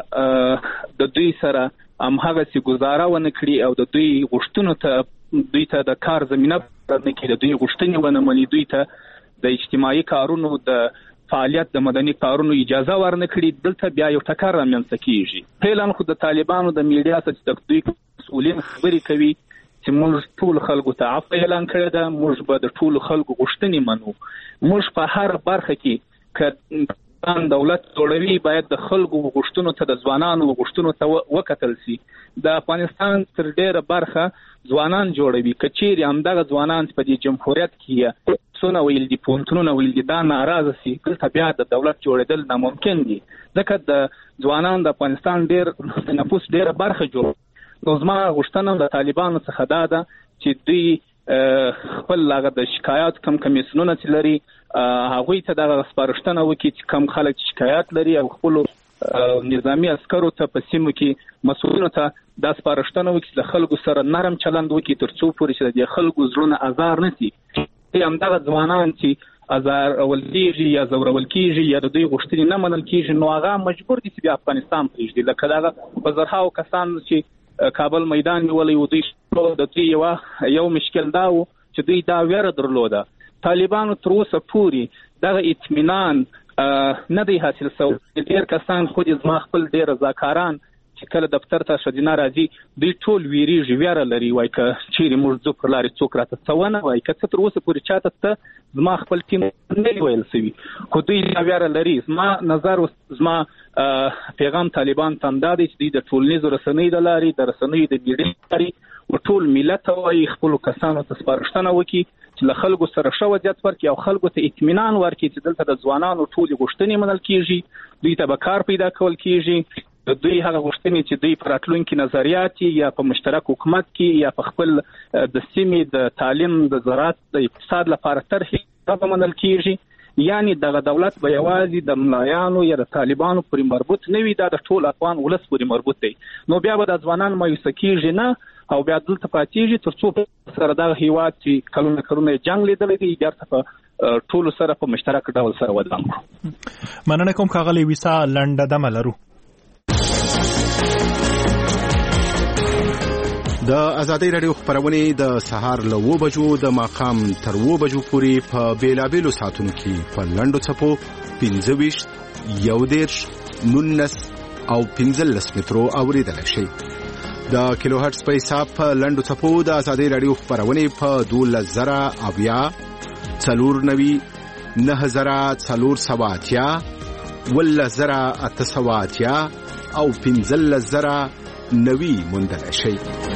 د دوی سره همهغسې ګزاره ونه کړي او د دوی غوښتنو ته دوی ته د کار زمینه نه کړي، د دوی غوښتنې ونه مني، دوی ته د اجتماعي کارونو د فعالیت د مدني کارونو اجازه ورنه کړي، دلته بیا یو ټکر رامنځته کیږي. فعلا خو د طالبانو د میډیا څخه چې د دوی مسؤلین خبرې کوي چې موږ ټول خلکو ته عفو اعلان کړی ده، موږ به د ټولو خلکو غوښتنې منو. موږ په هر برخه کې که دولت جوړوي باید د خلکو غوښتنو ته، د ځوانانو غوښتنو ته وکتل شي. د افغانستان تر ډیره برخه ځوانان جوړوي. که چیرې همدغه ځوانان په دې جمهوریت کې څونه ویل دي، پوهنتونونه ویل دي، دا ناراضه شي، دلته بیا د دولت جوړېدل ناممکن دي. ځکه د ځوانان د افغانستان ډېر نفوس ډېره برخه جوړ. نو زما غوښتنه د طالبانو څخه دا ده چې دوی خپل هغه د شکایات کم کمیسیونونه چې لري هغوی ته دغه سپارښتنه وکړي چې کم خلک شکایات لري او خپلو نظامی عسکرو ته په سیمو کې مسؤلینو ته دا سپارښتنه وکړي چې د خلکو سره نرم چلند وکړي تر څو پورې چې د خلکو زړونه ازار نه شي. همدغه ځوانان چې ازارول کېږي یا ځورول کېږي یا د دوی غوښتنې نه منل کېږي، نو هغه مجبور دي چې بیا افغانستان پرېږدي. لکه دغه په زرهاو کسان چې کابل میدان نیولی و، دوی د دوی یو مشکل دا و چې دوی دا ویره درلوده. طالبانو تر اوسه پورې دغه اطمینان نه دی حاصل شوی. ډېر کسان خو دې زما خپل ډېر رضاکاران چې کله دفتر ته ښځینه راځي دوی ټول ویریږي، ویره لري، وایي که چیرې موږ ځو پر لارې څوک راته څه ونه وایي. که څه تر اوسه پورې چاته ته زما خپل ټیم نه دی ویل شوي، خو دوی دا ویره لري. زما نظر زما پیغام طالبان ته همدا دی چې دوی د ټولنیزو رسنیو د لارې، د رسنیو د میډیا لارې ټول ملت ته وایي، خپلو کسانو ته سپارښتنه وکړي چې له خلکو سره ښه وضعیت ورکړي او خلکو ته اطمینان ورکړي چې دلته د ځوانانو ټولې غوښتنې منل کېږي، دوی ته به کار پیدا کول کېږي. د دوی هغه غوښتنې چې دوی په راتلونکي نظریات یا په مشترک حکومت کې یا په خپل د سیمې د تعلیم، د زراعت، د اقتصاد لپاره طرحې به منل کېږي. یعنی دغه دولت به یوازې د ملایانو یا د طالبانو پورې مربوط نه وي، دا د ټول افغان ولس پورې مربوط دی. نو بیا به د ځوانان مایوسه کېږي نه او بیا دلته پاتېږي تر څو سره دغه هیواد چې کلونه جنګ لیدلی دی بیرته په ټولو سره په مشترک ډول سره ودان کړو. مننه کوم ښاغلی ویسا، لنډه دمه لرو. د ازادۍ راډیو خبرونه د سهار له 9 بجو د ماښام تر 9 بجو پورې په بیلابېلو ساعتونو کې په لنډو څپو 25 11 19 او 15 مترو اوریدل شي. د کیلو هرتز په حساب په لنډو څپو د ازادي رادیو خبرونه په 12090 490 9480 10880 او 15090 موندل شي.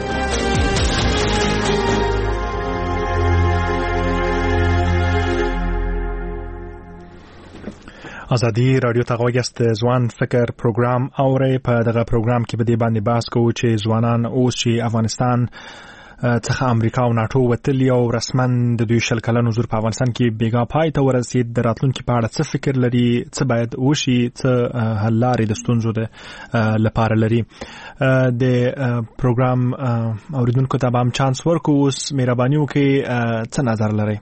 ازادي رادیو ته غوښتل ځوان فکر پروګرام اوري. په دغه پروګرام کې به د باندې بحث کوو چې ځوانان اوس چې افغانستان څخه امریکا او ناتو وتلی او رسمن د دوی شل کلن حضور په افغانستان کې بیګا پای ته ورسید، د راتلونکي په اړه څه فکر لري، څه باید وشي، څه حل لارې د ستونزو د لپاره لري. د پروګرام اوریدونکو ته به هم چانس ورکو. اوس مهرباني وکړئ څه نظر لرئ؟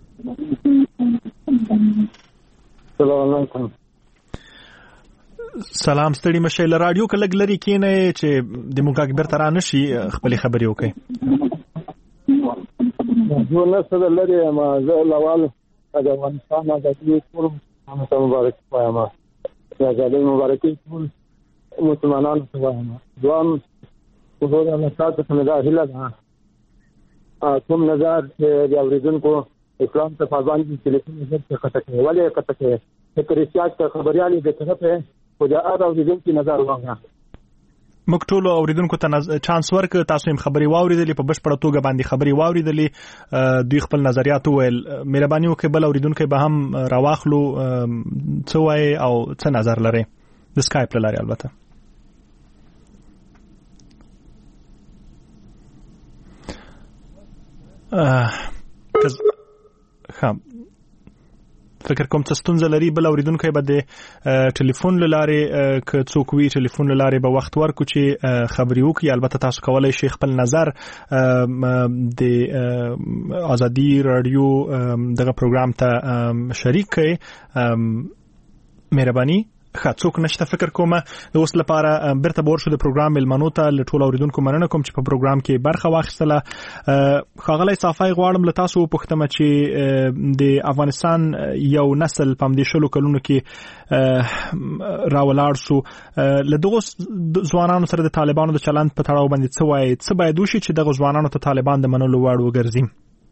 السلام علیکم. سلام، ستړي مشه له رادیو کې لګ لري کینه چې د موږ بیرته را نشي خپل خبرې وکړي. زه نه څه لري ما زه لوال د افغانستان د ټول مبارک وایم. د مبارکي ټول مسلمانانو ته وایم. ځوان حضور الله تاسو ته دا هیله ده کوم نظر د اوریدونکو اسلام ته پابند دي ټلیفون یې څخه کوي ولې کته کوي چې ریسرچ خبريالي د طرفه خو دا اوریدونکو نظر واغه. موږ ټول اوریدونکو ته چانس ورک، تاسو هم خبري واوریدلې، په بشپړه توګه باندې خبري واوریدلې، دوی خپل نظریات وویل. مهرباني وکړئ بل اوریدونکو به هم راواخلو څه وایي او څه نظر لري د سکایپ لاري. البته فکر کوم څه ستونزه لري بل اوریدونکو به د ټلیفون لارې ک څوک وی ټلیفون لارې به وخت ورکو چې خبري وکړي. البته تاسو کولای شئ خپل نظر د ازادي رادیو دغه پروګرام ته شریک کړئ. مهرباني څوک نشته فکر کومه د اوس لپاره برته بور شو د پروګرام ملمنو ته لټول اوریدونکو مننه کوم چې په پروګرام کې برخه واخیستله. خاغلی صافای غواړم له تاسو وپوښتم چې د افغانستان یو نسل په همدې شلو کلونو کې راولاړ شو، له دغو ځوانانو سره د طالبانو د چلند په تړاو باندې څه وایي، څه باید وشي چې دغه ځوانانو ته طالبان د منلو وړ وګرځي؟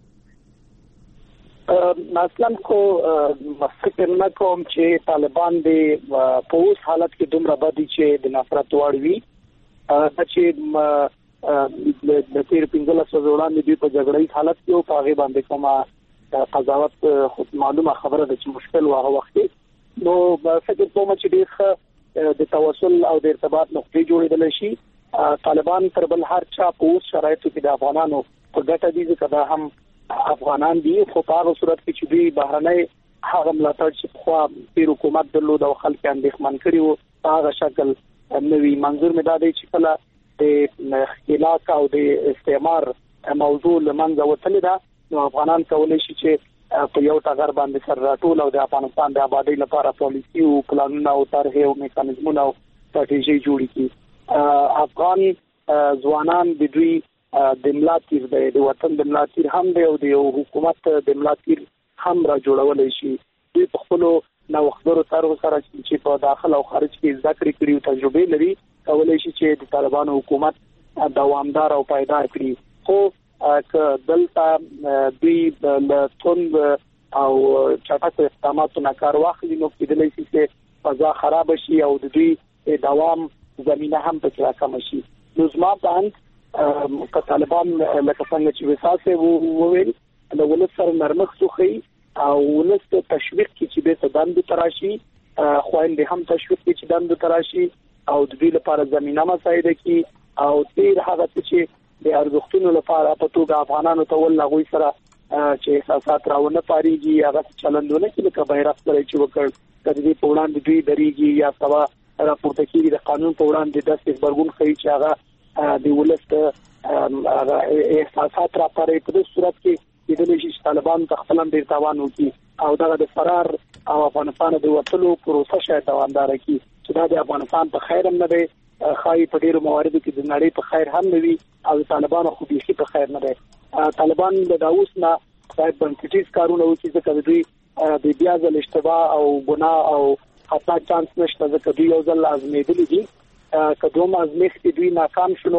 مثلا کو فکر نه کوم چې طالبان د پوس حالت کې دومره بدی چې د نفرت واړوي چې د تیر 15 وړاندې دوی په جګړې حالت کې او په هغه باندې کومه قضاوت خود معلومه خبره ده چې مشکل واغه وخت نو فکر کوم چې د تواصل او د ارتباط نقطې جوړېدل شي. طالبان تر بل هر چا پوس شرایطو کې د افغانانو په ګټه دي ځکه دا هم افغانان دي، خو په هغه صورت کې چې دوی بهرنۍ هغه ملاتړ چې خو پیر حکومت درلود او خلک اندېښمن کړي وو په هغه شکل نوی منظور مې دا دی چې کله د اختلاف او د استعمار موضوع لمنځه وتلې ده نو افغانان کولای شي چې په یو ټغر باندې سر راټول او د افغانستان د آبادی لپاره پالیسي او پلانونه او طرحې او میکانیزمونه او ستراتیژي جوړ کړي. افغان ځوانان د دوی د ملاتیر د وطن د ملاتیر هم دی او د حکومت د ملاتیر هم را جوړول شي. دوی په خپل نوښتګرو طرحو سره چې په داخل او خارج کې ذکر کړي او تجربه لري کولای شي چې د طالبانو حکومت دوامدار او پایدار کړي. خو که دلته دوی له توند او چټک اقداماتو نه کار واخلي نو کېدلی شي چې فضا خراب شي او د دوی دوام زمينه هم پکې راکم شي. نو زما باندې که طالبان لکه څنګه چې وساسه وویل د ولس سره نرمښت خوخي او ولس ته تشویق کی چې به دندو تراشي خويندې هم تشویق کی چې دندو تراشي او د دې لپاره زمينه مساعده کی او تیر هغه چې د ارزښتونو لپاره په توګه افغانانو ته ول لغوي سره چې احساسات راونه پاريږي هغه چلندونه چې لکه بیرغ سره چې وکړ کدی په وړاندې دوی دريږي یا سوا راپورته کیږي د قانون په وړاندې د خبرګون خي چې هغه د ولست احساسات را پاري په صورت کې د لږی طالبان تخفلم ډیر تاوان وکي او دا د فرار او افغانستان د وټلو پروسه شاید دوامدار کی چې دا د افغانستان په خیر هم نه دی خای په ډیرو مواردو کې د نړۍ په خیر هم نه وي او طالبانو خو بيخي په خیر نه دی. طالبان د داوس نه صاحب بنکټیز کارونه وکړي چې دوی د بیا ځل اشتباه او ګناه او خطا چانس نشته ځکه دوی یو ځل ازمیدلي دي. کدوم ازمیخت دوی ناکام شنو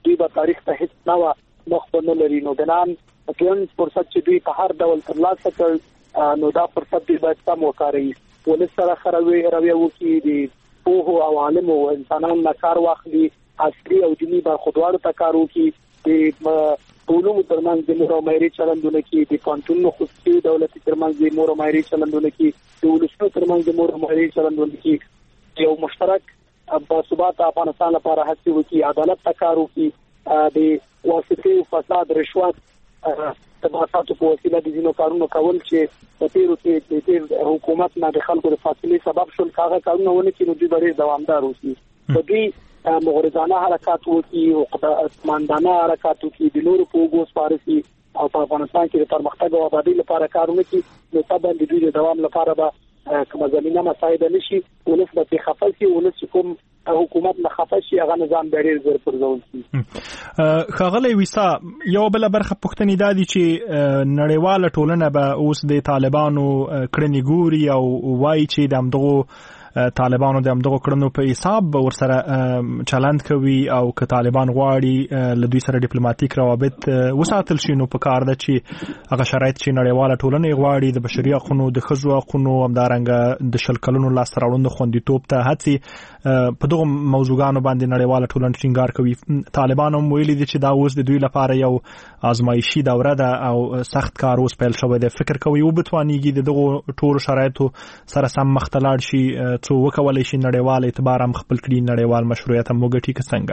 دوی به تاریخ ته هیڅ نوه مخ نه لري. نو بنان کوم فرصت چې دوی په هر ډول ترلاسه کړ نو دا فرصت دوی باید سم وکاروي. ولس سره رویه وکړي، د پوهو او عالمو انسانانو نه کار واخلي، عصري او دیني برخوردوارو ته کار وکړي، د علومو ترمنځ د مور او مایري چلندونه کې، د پانتونو خصوصي دولتي ترمنځ د مور او مایري چلندونه کې، د ولسونو ترمنځ د مور او مایري چلندونه کې یو مشترک باثبات افغانستان لپاره هڅې وکړي، عدالت ته کار وکړي، د واسطې فساد رشوت تبعاتو په وسیله د ځینو کارونو کول چې په تیر حکومت نه د خلکو د فاصلې سبب شول، هغه کارونه ونه کړي نو دوی به دوامدار اوسي. په دوی مغرضانه حرکات وکړي او قدرتمندانه حرکات وکړي، د نورو په اوږو سپارسي او په افغانستان کې د پرمختګ او آبادۍ لپاره کارونه کوي، نو طبعا د دوی د دوام لپاره به کومه زمینه مساعده نشي. ولس به خفه شي، ولس کوم حکومت نه خفه شي، هغه نظام ډېر زر پرځول شي. ښاغلی ویسا، یو بل برخه پوښتنې دا دي چې نړیواله ټولنه به اوس د طالبانو کړنې ګوري او وایي چې د همدغو طالبانو د همدغو کړنو په حساب ورسره چلند کوي او که طالبان غواړي له دوی سره ډیپلوماټیک روابط وساتل شي نو په کار ده چې هغه شرایط چې نړیواله ټولنه غواړي د بشري حقوقو، د ښځو حقوقو، همدارنګه د شل کلونو لاسته راوړنو خوندیتوب ته هڅې په دغو موضوعګانو باندې نړیواله ټولنه ټینګار کوي. طالبان هم ویلي دي چې دا اوس د دوی لپاره یو آزمایشي دوره ده او سخت کار اوس پیل شوی دی. فکر کوي وبتوانیږي د دغو ټولو شرایطو سره سم مخ ته لاړ شي، څو وکولای شي نړیوال اعتبار هم خپل کړي، نړیوال مشروعیت هم وګټي که څنګه؟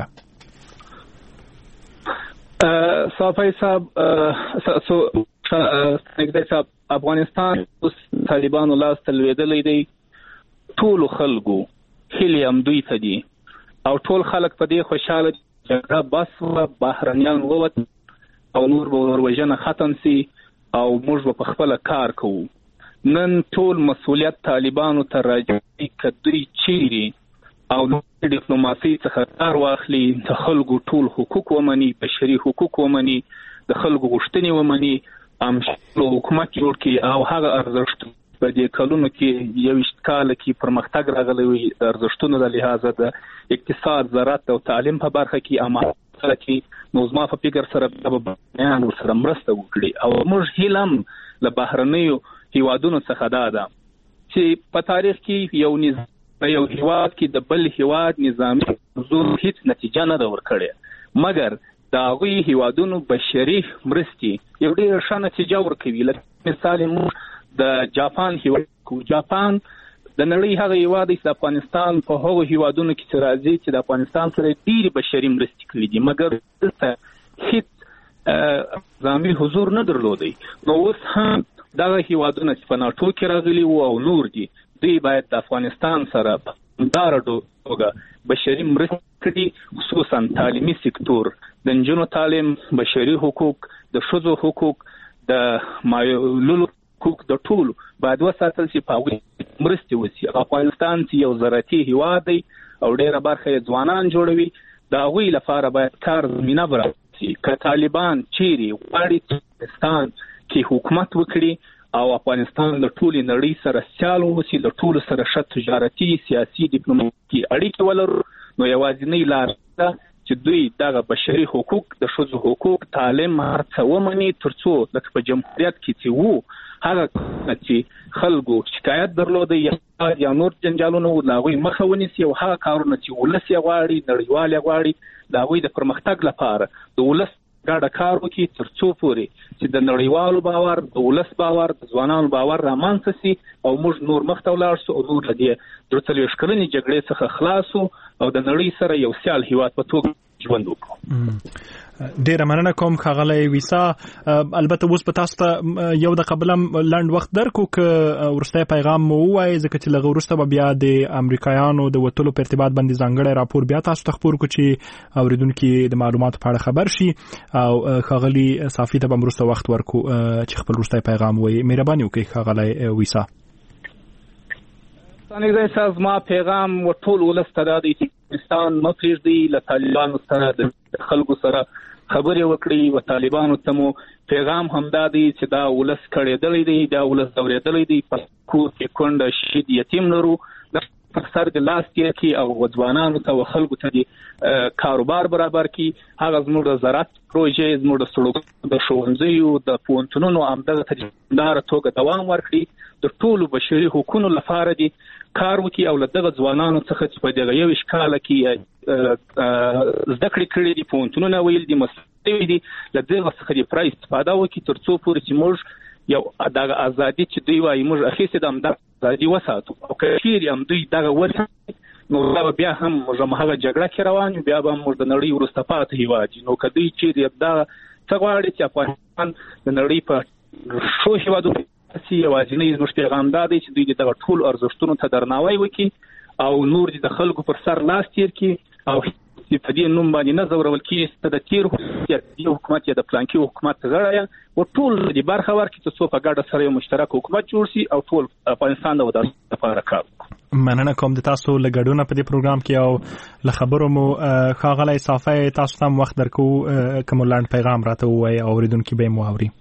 صافی صاحب افغانستان اوس طالبانو لاس ته لوېدلی دی، ټولو خلکو هیلې هم دوی ته دي او ټول خلک په دې خوشحاله جګړه بس وه، بهرنیان ووت او نور به وروژنه ختم سي او موږ به په خپله کار کوو. نن ټول مسؤلیت طالبانو ته راجعي که دوی چیرې او ډیپلوماسۍ څخه کار واخلي، د خلکو ټول حقوق ومني، بشري حقوق ومني، د خلکو غوښتنې ومني، حکومت جوړ کړي او هغه ارزښت په دې کلونو کې 21 کال کې پرمختګ راغلی وي د ارزښتونو د لحاظه، د اقتصاد، زراعت او تعلیم په برخه کې امانت کې، نو زما په فکر سره به بیان ورسره مرسته وکړي. او موږ هیله هم له بهرنیو هیوادونو څخه دا ده چې په تاریخ کې یو هیواد کې د بل هیواد نظامي حضور هیڅ نتیجه نه ده ورکړې، مګر د هغوی هیوادونو بشري مرستې یو ډېر ښه نتیجه ورکوي. لکه مثال موږ د جاپان هیواد، جاپان د نړۍ هغه هیواد دی چې د افغانستان په هغو هیوادونو کې چې راځي چې د افغانستان سره ډېرې بشري مرستې کړي دي، مګر دلته هیڅ نظامي حضور نه درلودی. نو اوس هم دغه هیوادونه چې په ناټو کې راغلي وو او نور دي، دوی باید د افغانستان سره په همداره توګه بشري مرستې کړي، خصوصا تعلیمي سکتور، د نجونو تعلیم، بشري حقوق، د ښځو حقوق، د مایلولو حقوق، د ټولو باید وساتل شي، په هغوی مرستې وشي. افغانستان چې یو زراعتي هیواد دی او ډېره برخه یې ځوانان جوړوي، د هغوی لپاره باید کار زمینه برابره شي. که طالبان چیرې غواړي افغانستان کې حکومت وکړي او افغانستان له ټولې نړۍ سره سیال واوسي، له ټولو سره ښه تجارتي، سیاسي، ډیپلوماتیکي اړیکې ولرو، نو یوازینۍ لار ده چې دوی دغه بشري حقوق، د ښځو حقوق، تعلیم، هر څه ومني، تر څو لکه په جمهوریت کې چې وو هغه چې خلکو شکایت درلوده یا نور جنجالونه وو، د هغوی مخه ونیسي او هغه کارونه چې ولس یې غواړي، نړیوال یې غواړي، د هغوی د پرمختګ لپاره د ولس ګډه کار وکړي، تر څو پورې چې د نړیوالو باور، د ولس باور، د ځوانانو باور رامنځته سي او موږ نور مخته ولاړ سو او نور له دې 43 کلنې جګړې څخه خلاص او د نړۍ سره یو سیال هیواد په توګه ژوند وکړو. ډیره مننه کوم ښاغلی ویسا. البته اوس په تاسو ته یو د قبلم لنډ وخت درکو که ورستی پیغام مو ووایي، ځکه چې لږ وروسته به بیا د امریکایانو د وتلو په ارتباط باندې ځانګړی راپور بیا تاسو ته خپور کړو چې اوریدونکي د معلوماتو په اړه خبر شي او ښاغلي صافي ته به وروسته وخت ورکو چې خپل وروستی پیغام ووایي. مهرباني وکړئ ښاغلی ویسا. زما پیغام و ټول ولس ته دا دی چې افغانستان مه پرېږدئ، له طالبانو سره د خلکو سره خبرې وکړي. و طالبانو ته مو پیغام همدا دی چې دا ولس کړېدلی دی، دا ولس ځورېدلی دی، په کور کې کونډه، شهید، یتیم لرو، د پر سر د لاس تیر کی او ځوانانو ته او خلکو ته د کاروبار برابر کی. هغه زموږ د زراعت پروژې، زموږ د سړکونو، د ښوونځیو، د پوهنتونونو همدغه تجدیدداره توګه دوام ورکړي. د ټولو بشري حقوقو لپاره دي کار وکړي او له دغه ځوانانو څخه چې په دغه 21 کال کې زده کړې کړې دي، پوهنتونونه ویل دي، مسلې دي، له دغه څخه د پرای استفاده وکړي تر څو پورې چې موږ یو دغه ازادي چې دوی وایي موږ اخیستې ده همدغه ازادي وساتو. او که چیرې هم دوی دغه ورکړي نو بیا هم موږ هماغه جګړه کې روان یو، بیا به موږ د نړۍ وروسته پاتې هېواد یو. نو که دوی چیرې دغه څه غواړي چې افغانستان د نړۍ په ښو هېوادونو کې یوازینی زموږ پیغام دا دی چې دوی د دغه ټولو ارزښتونو ته درناوی وکړي او نور دې د خلکو پر سر لاس تیر کړي او په دې نوم باندې نه ځورول کېږي د تیر حکومت یا د پلانکي حکومت غړی او ټول دې برخه ورکړي چې څو په ګډه سره یو مشترک حکومت جوړ شي او ټول افغانستان د ودانۍ لپاره کار وکړي. مننه کوم د تاسو له ګډون په دې پروګرام کې او له خبرو مو ښاغلی صافی تاسو ته وخت درکو کوم لاند پیغام راته ووایي او اوریدونکي به مو اوري.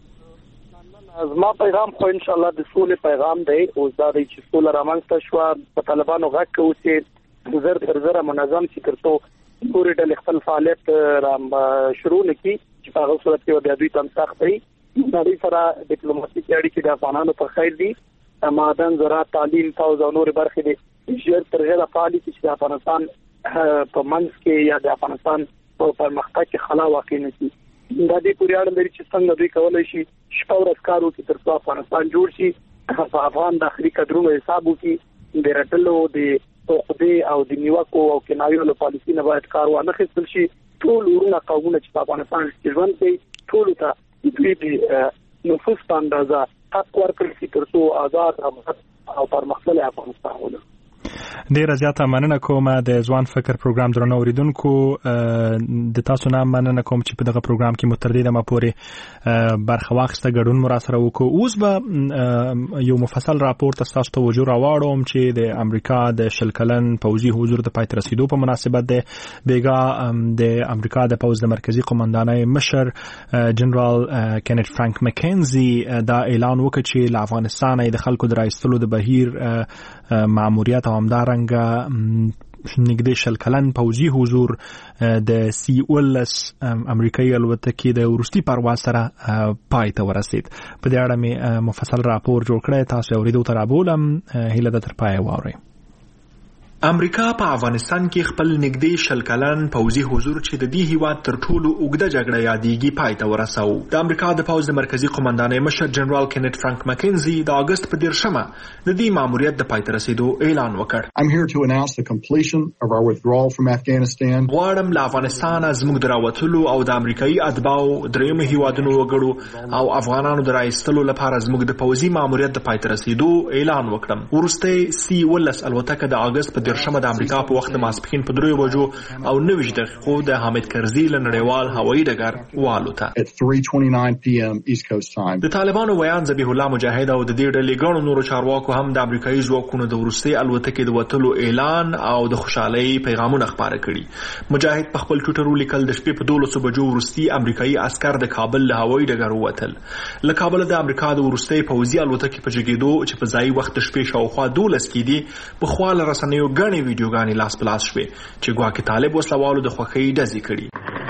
زما پیغام خو ان شاء الله د سولې پیغام دی او دا دی چې سوله رامنځته شوه. په طالبانو غږ کوو چې زر تر زره منظم شي تر څو پورې ډلې خپل فعالیت شروع نکړي چې په هغه صورت کې بیا دوی ته هم سخت وي. نړۍ سره ډیپلوماټیکې اړیکې د افغانانو په خیر دي. معدن، زراعت، تعلیم، پوځ او نور برخې دي ژر تر ژره فعالې شي چې د افغانستان په منځ کې یا د افغانستان په پرمختګ کې خلا واقع نه شي. دا دې پورې اړه لري چې څنګه دوی کولای شي شپه ورځ کار وکړي تر څو افغانستان جوړ شي، په افغان داخلي کډرونو حساب وکړي، د رټلو د توقدې او د نیوکو او کنایو له پالیسي نه باید کار وانه خیستل شي. ټول ورونه قومونه چې په افغانستان کې ژوند کوي ټول ته دوی د نفوس په اندازه حق ورکړي چې تر څو آزاد او پرمختللی افغانستان ولري. ډیره زیاته مننه کوم د ځوان فکر پروګرام درنو اوریدونکو. د تاسو نه مننه کوم چې په دغه پروګرام کې متردد ما پورې برخه واخیسته، ګډون مو را سره وکړو. اوس به یو مفصل راپور تاسو ته وجو راوړم چې د امریکا د شل کلن پوځي حضور د پای ته رسیدو په مناسبت د بیګا د امریکا د پوځ د مرکزی قومندانۍ مشر جنرال کینیت فرانک مکینزي دا اعلان وکړ چې له افغانستان د خلکو د راایستلو د بهیر ماموریت او همدارنګه نږدې شل کلن پوځي حضور د C-11 امریکایي الوتکې د وروستي پرواز سره پای ته ورسید. په دې اړه مې مفصل راپور جوړ کړی، تاسو اوریدو ته رابولم، هیله ده تر پایه واورئ. امریکا په افغانستان کې خپل نږدې شل کلن پوځي حضور چې د دې هیواد تر ټولو اوږده جګړه یادېږي پای ته ورساو. د امریکا د پوځ د مرکزی قومندانۍ مشر جنرال کینیت فرانک مکینزي د اگست په 10مه د دې ماموریت د پای ته رسیدو اعلان وکړ. I'm here to announce the completion of our withdrawal from Afghanistan. غواړم له افغانستان زموږ د راوتلو او د امریکایي اتباعو دریم هیوادونو وګړو او افغانانو د راایستلو لپاره زموږ د پوځي ماموریت د پای ته رسیدو اعلان وکړم. وروستۍ C-11 الوتکه د اگست په 10مه د امریکا په وخت ماسپښین په 3 بجو او 9 دقیقو د حامد کرزي له نړیوال هوایي ډګر والوته. At 3:29 p.m. East Coast time. د طالبانو ویان ذبیح الله مجاهد او د دې ډلې ګڼو نورو چارواکو هم د امریکایي ځواکونو د وروستۍ الوتکې د وتلو اعلان او د خوشحالۍ پیغامونه خپاره کړي. مجاهد په خپل ټویټر ولیکل د شپې په 12 بجو وروستي امریکایي عسكر د کابل له هوایي ډګر ووتل. له کابل د امریکا د وروستۍ پوځي الوتکې په جګېدو چې په ځای وخت د شپې شاوخوا 12 کې دي په خوا له رسنیو ګڼې ویډیوګانې لاس په لاس شوې چې ګواکې طالب وسلوالو د خوښۍ ډزې کړي.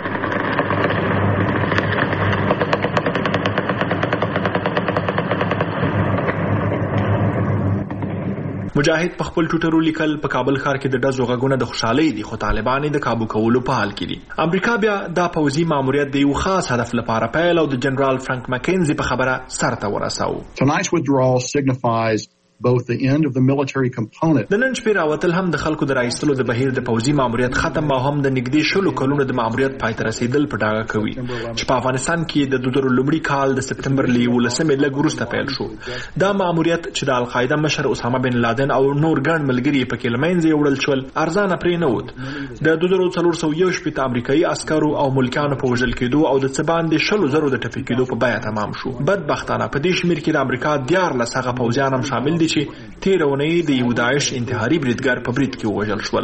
مجاهد په خپل ټویټر ولیکل په کابل ښار کې د ډزو غږونه د خوشحالۍ دي خو طالبان د کابو کولو په حال کې دي. امریکا بیا دا پوځي ماموریت د یو خاص هدف لپاره پیل او د جنرال فرانک مکینزي په خبره سرته ورساو. Tonight's withdrawal signifies both the end of the military component. د نن شپې راوتل هم د خلکو د راایستلو د بهیر د پوځي ماموریت ختم او هم د نږدې شلو کلونو د ماموریت پای ته رسیدل په ډاګه کوي چې په افغانستان کې د 2001 کال د سپتمبر له 11 لږ وروسته پیل شو. دا ماموریت چې د القاعده مشر اسامه بن لادن او نور ګڼ ملګري پکې له منځه وړل شول ارزانه پرې نه ووت. د 2401 امریکایي عسکرو او ملکانو په وژل کېدو او د څه باندې 100,000 د ټپي کېدو په بیه تمام شو. بدبختانه په دې شمیر کې د امریکا 14 هغه پوځیان هم شامل دي دي چې تیر اونۍ د یو داعش انتحاري بریدګر په برید کې وژل شول.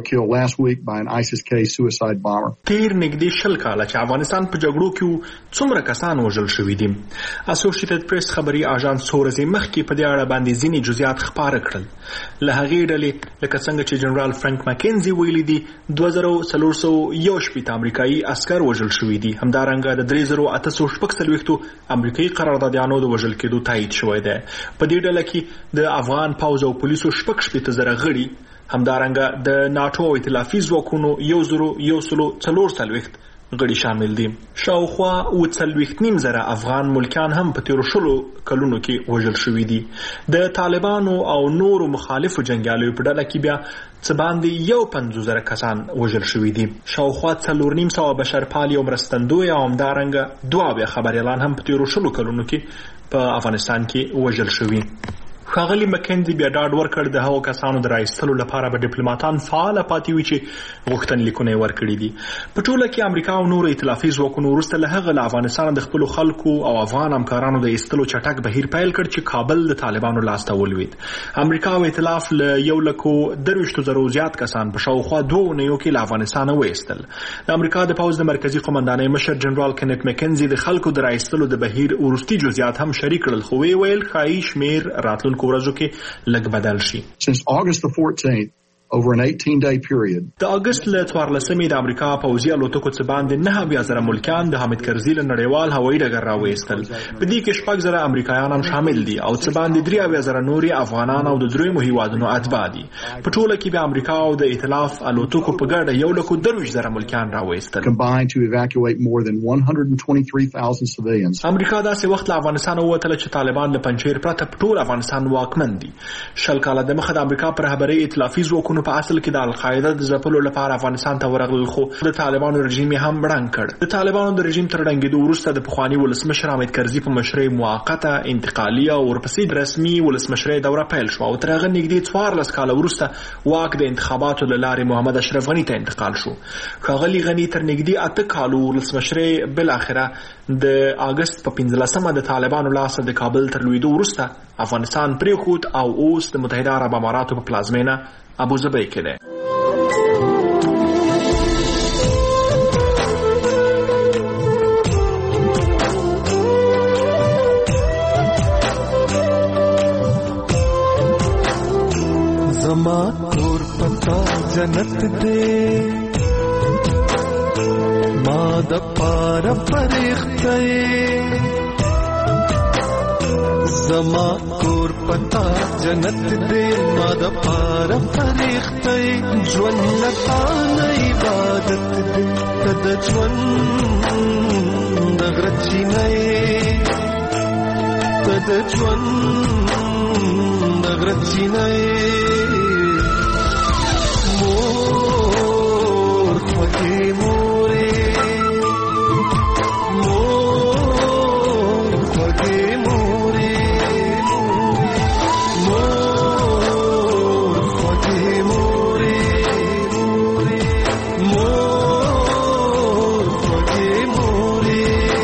تیر نږدې 20 کاله چې افغانستان په جګړو کې څومره کسان وژل شوي دي. اسوسییټډ پریس خبري اژانس څو ورځې مخکې په دې اړه باندې ځینې جزئیات خپاره کړل. له هغې ډلې لکه څنګه چې جنرال فرانک ماکینزي ویلي دي 2401 امریکایي عسكر وژل شوي دي. همدارنګه د 3846 امریکایي قراردادیانو د وژل کېدو تایید شوی دی. په دې ډله کې د افغان پوځ او پولیسو 6,000 غړي، همدارنګه د ناتو او ائتلافي ځواکونو 1,440 غړي شامل دي. شاوخوا 40,000 افغان ملکیان هم په تیرو 10 کلونو کې وژل شوي دي. د طالبانو او نورو مخالفو جنګیالیو په ډله کې بیا څه باندې 50,000 کسان وژل شوي دي. شاوخوا 4,500 بشرپالي او مرستندوی او همدارنګه 2 خبريالان هم په تیرو 10 کلونو کې په افغانستان کې وژل شوي. ښاغلي مکنزي بیا ډاډ ورکړ د هغو کسانو د راایستلو لپاره به ډیپلوماټان فعال پاتې وي چې غوښتنلیکونه یې ورکړي دي. په ټوله کې امریکا او نورو ائتلافي ځواکونو وروسته له هغه له افغانستان د خپلو خلکو او افغان همکارانو د ایستلو چټک بهیر پیل کړ چې کابل د طالبانو لاس ته ولوېد. امریکا او ائتلاف له 1,23,000 زیات کسان په شاوخوا 2 اونیو کې له افغانستانه وایستل. د امریکا د پوځ د مرکزي قومندانۍ مشر جنرال کنیت مکنزي د خلکو د راایستلو د بهیر وروستي جزئیات هم شریک کړل، خو ویل ښایي شمیر راتلونکو ورځو کې لږ بدل شي. Since August the 14th, over an 18-day period. د اگست له 14مې د امریکا پوځي الوتکو څخه باندې 9,000 ملکیان د حامد کرزي له نړیوال هوایي ډګر راوېستل. په دې کې 6,000 امریکایان هم شامل دي او څه باندې 3,000 نوري افغانان او د دریمو هیوادونو اتباع دي. په ټوله کې د امریکا او د ائتلاف الوتکو په ګډه 1,23,000 ملکیان راوېستل. Combined to evacuate more than 123,000 civilians. امریکا داسې وخت له افغانستان ووتله چې طالبان له پنجشیر پرته په ټول افغانستان واکمن دي. 20 کاله د مخه د امریکا پر رهبرۍ ائتلافي ځواکونو په اصل کې د القاعده د ځپلو لپاره افغانستان ته ورغلل، خو د طالبانو رژیم یې هم بړنګ کړ. د طالبانو د رژیم تر ړنګېدو وروسته د پخواني ولسمشر حامد کرزي په مشرۍ موقته، انتقالي او ورپسې رسمي ولسمشرۍ دوره پیل شو او تر هغه نږدې 14 کاله وروسته واک د انتخاباتو له لارې محمد اشرف غني ته انتقال شو. ښاغلي غني تر نږدې 8 کالو ولسمشرۍ بالاخره د اگست په 15مه د طالبانو لاسه د کابل تر لوېدو وروسته افغانستان پرېښود او اوس د متحده عرب اماراتو په پلازمینه ابوظبي کې دی. زما کور پتا جنت دے ما د پار فرښتې زما کور پتا جنت دے ما د پار فرښتې ژوند لتا نه عبادت دے تد ژوند غرچی نه تد ژوند غرچی نه مور خوږې مورې مور خوږې مورې مور خوږې مورې مور خوږې مورې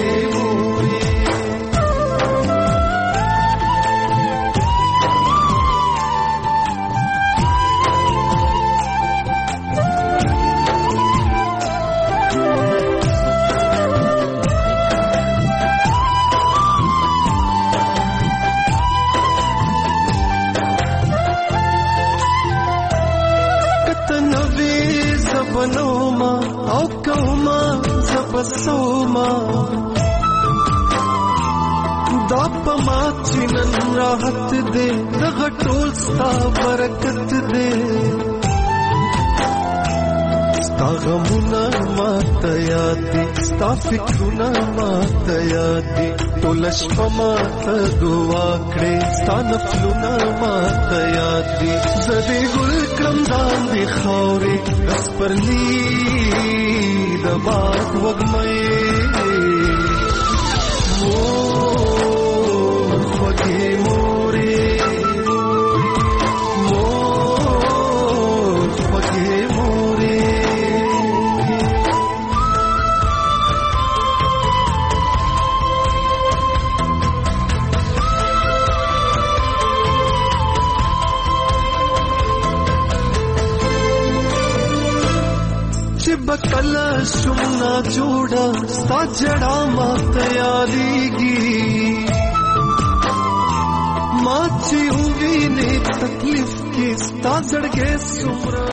بنوما او کوما زبسوما دا پما چنن راحت دے دغه ټول ستا برکت دے ستا غمونه ماته یاد دي ستا فکرونه ماته یاد دي ټول شپه ماته دعا کړې ستا نفلونه ماته یاد دي زه دې ګل کړم داندې خاورې رس پرلی د باد وږمې مور خوږې مورې مور خوږې مورې بکلا شمنا جوړا ستا جڑا ما تیاریږي ما چې وینې تکلیف کې ستا زړګې سمره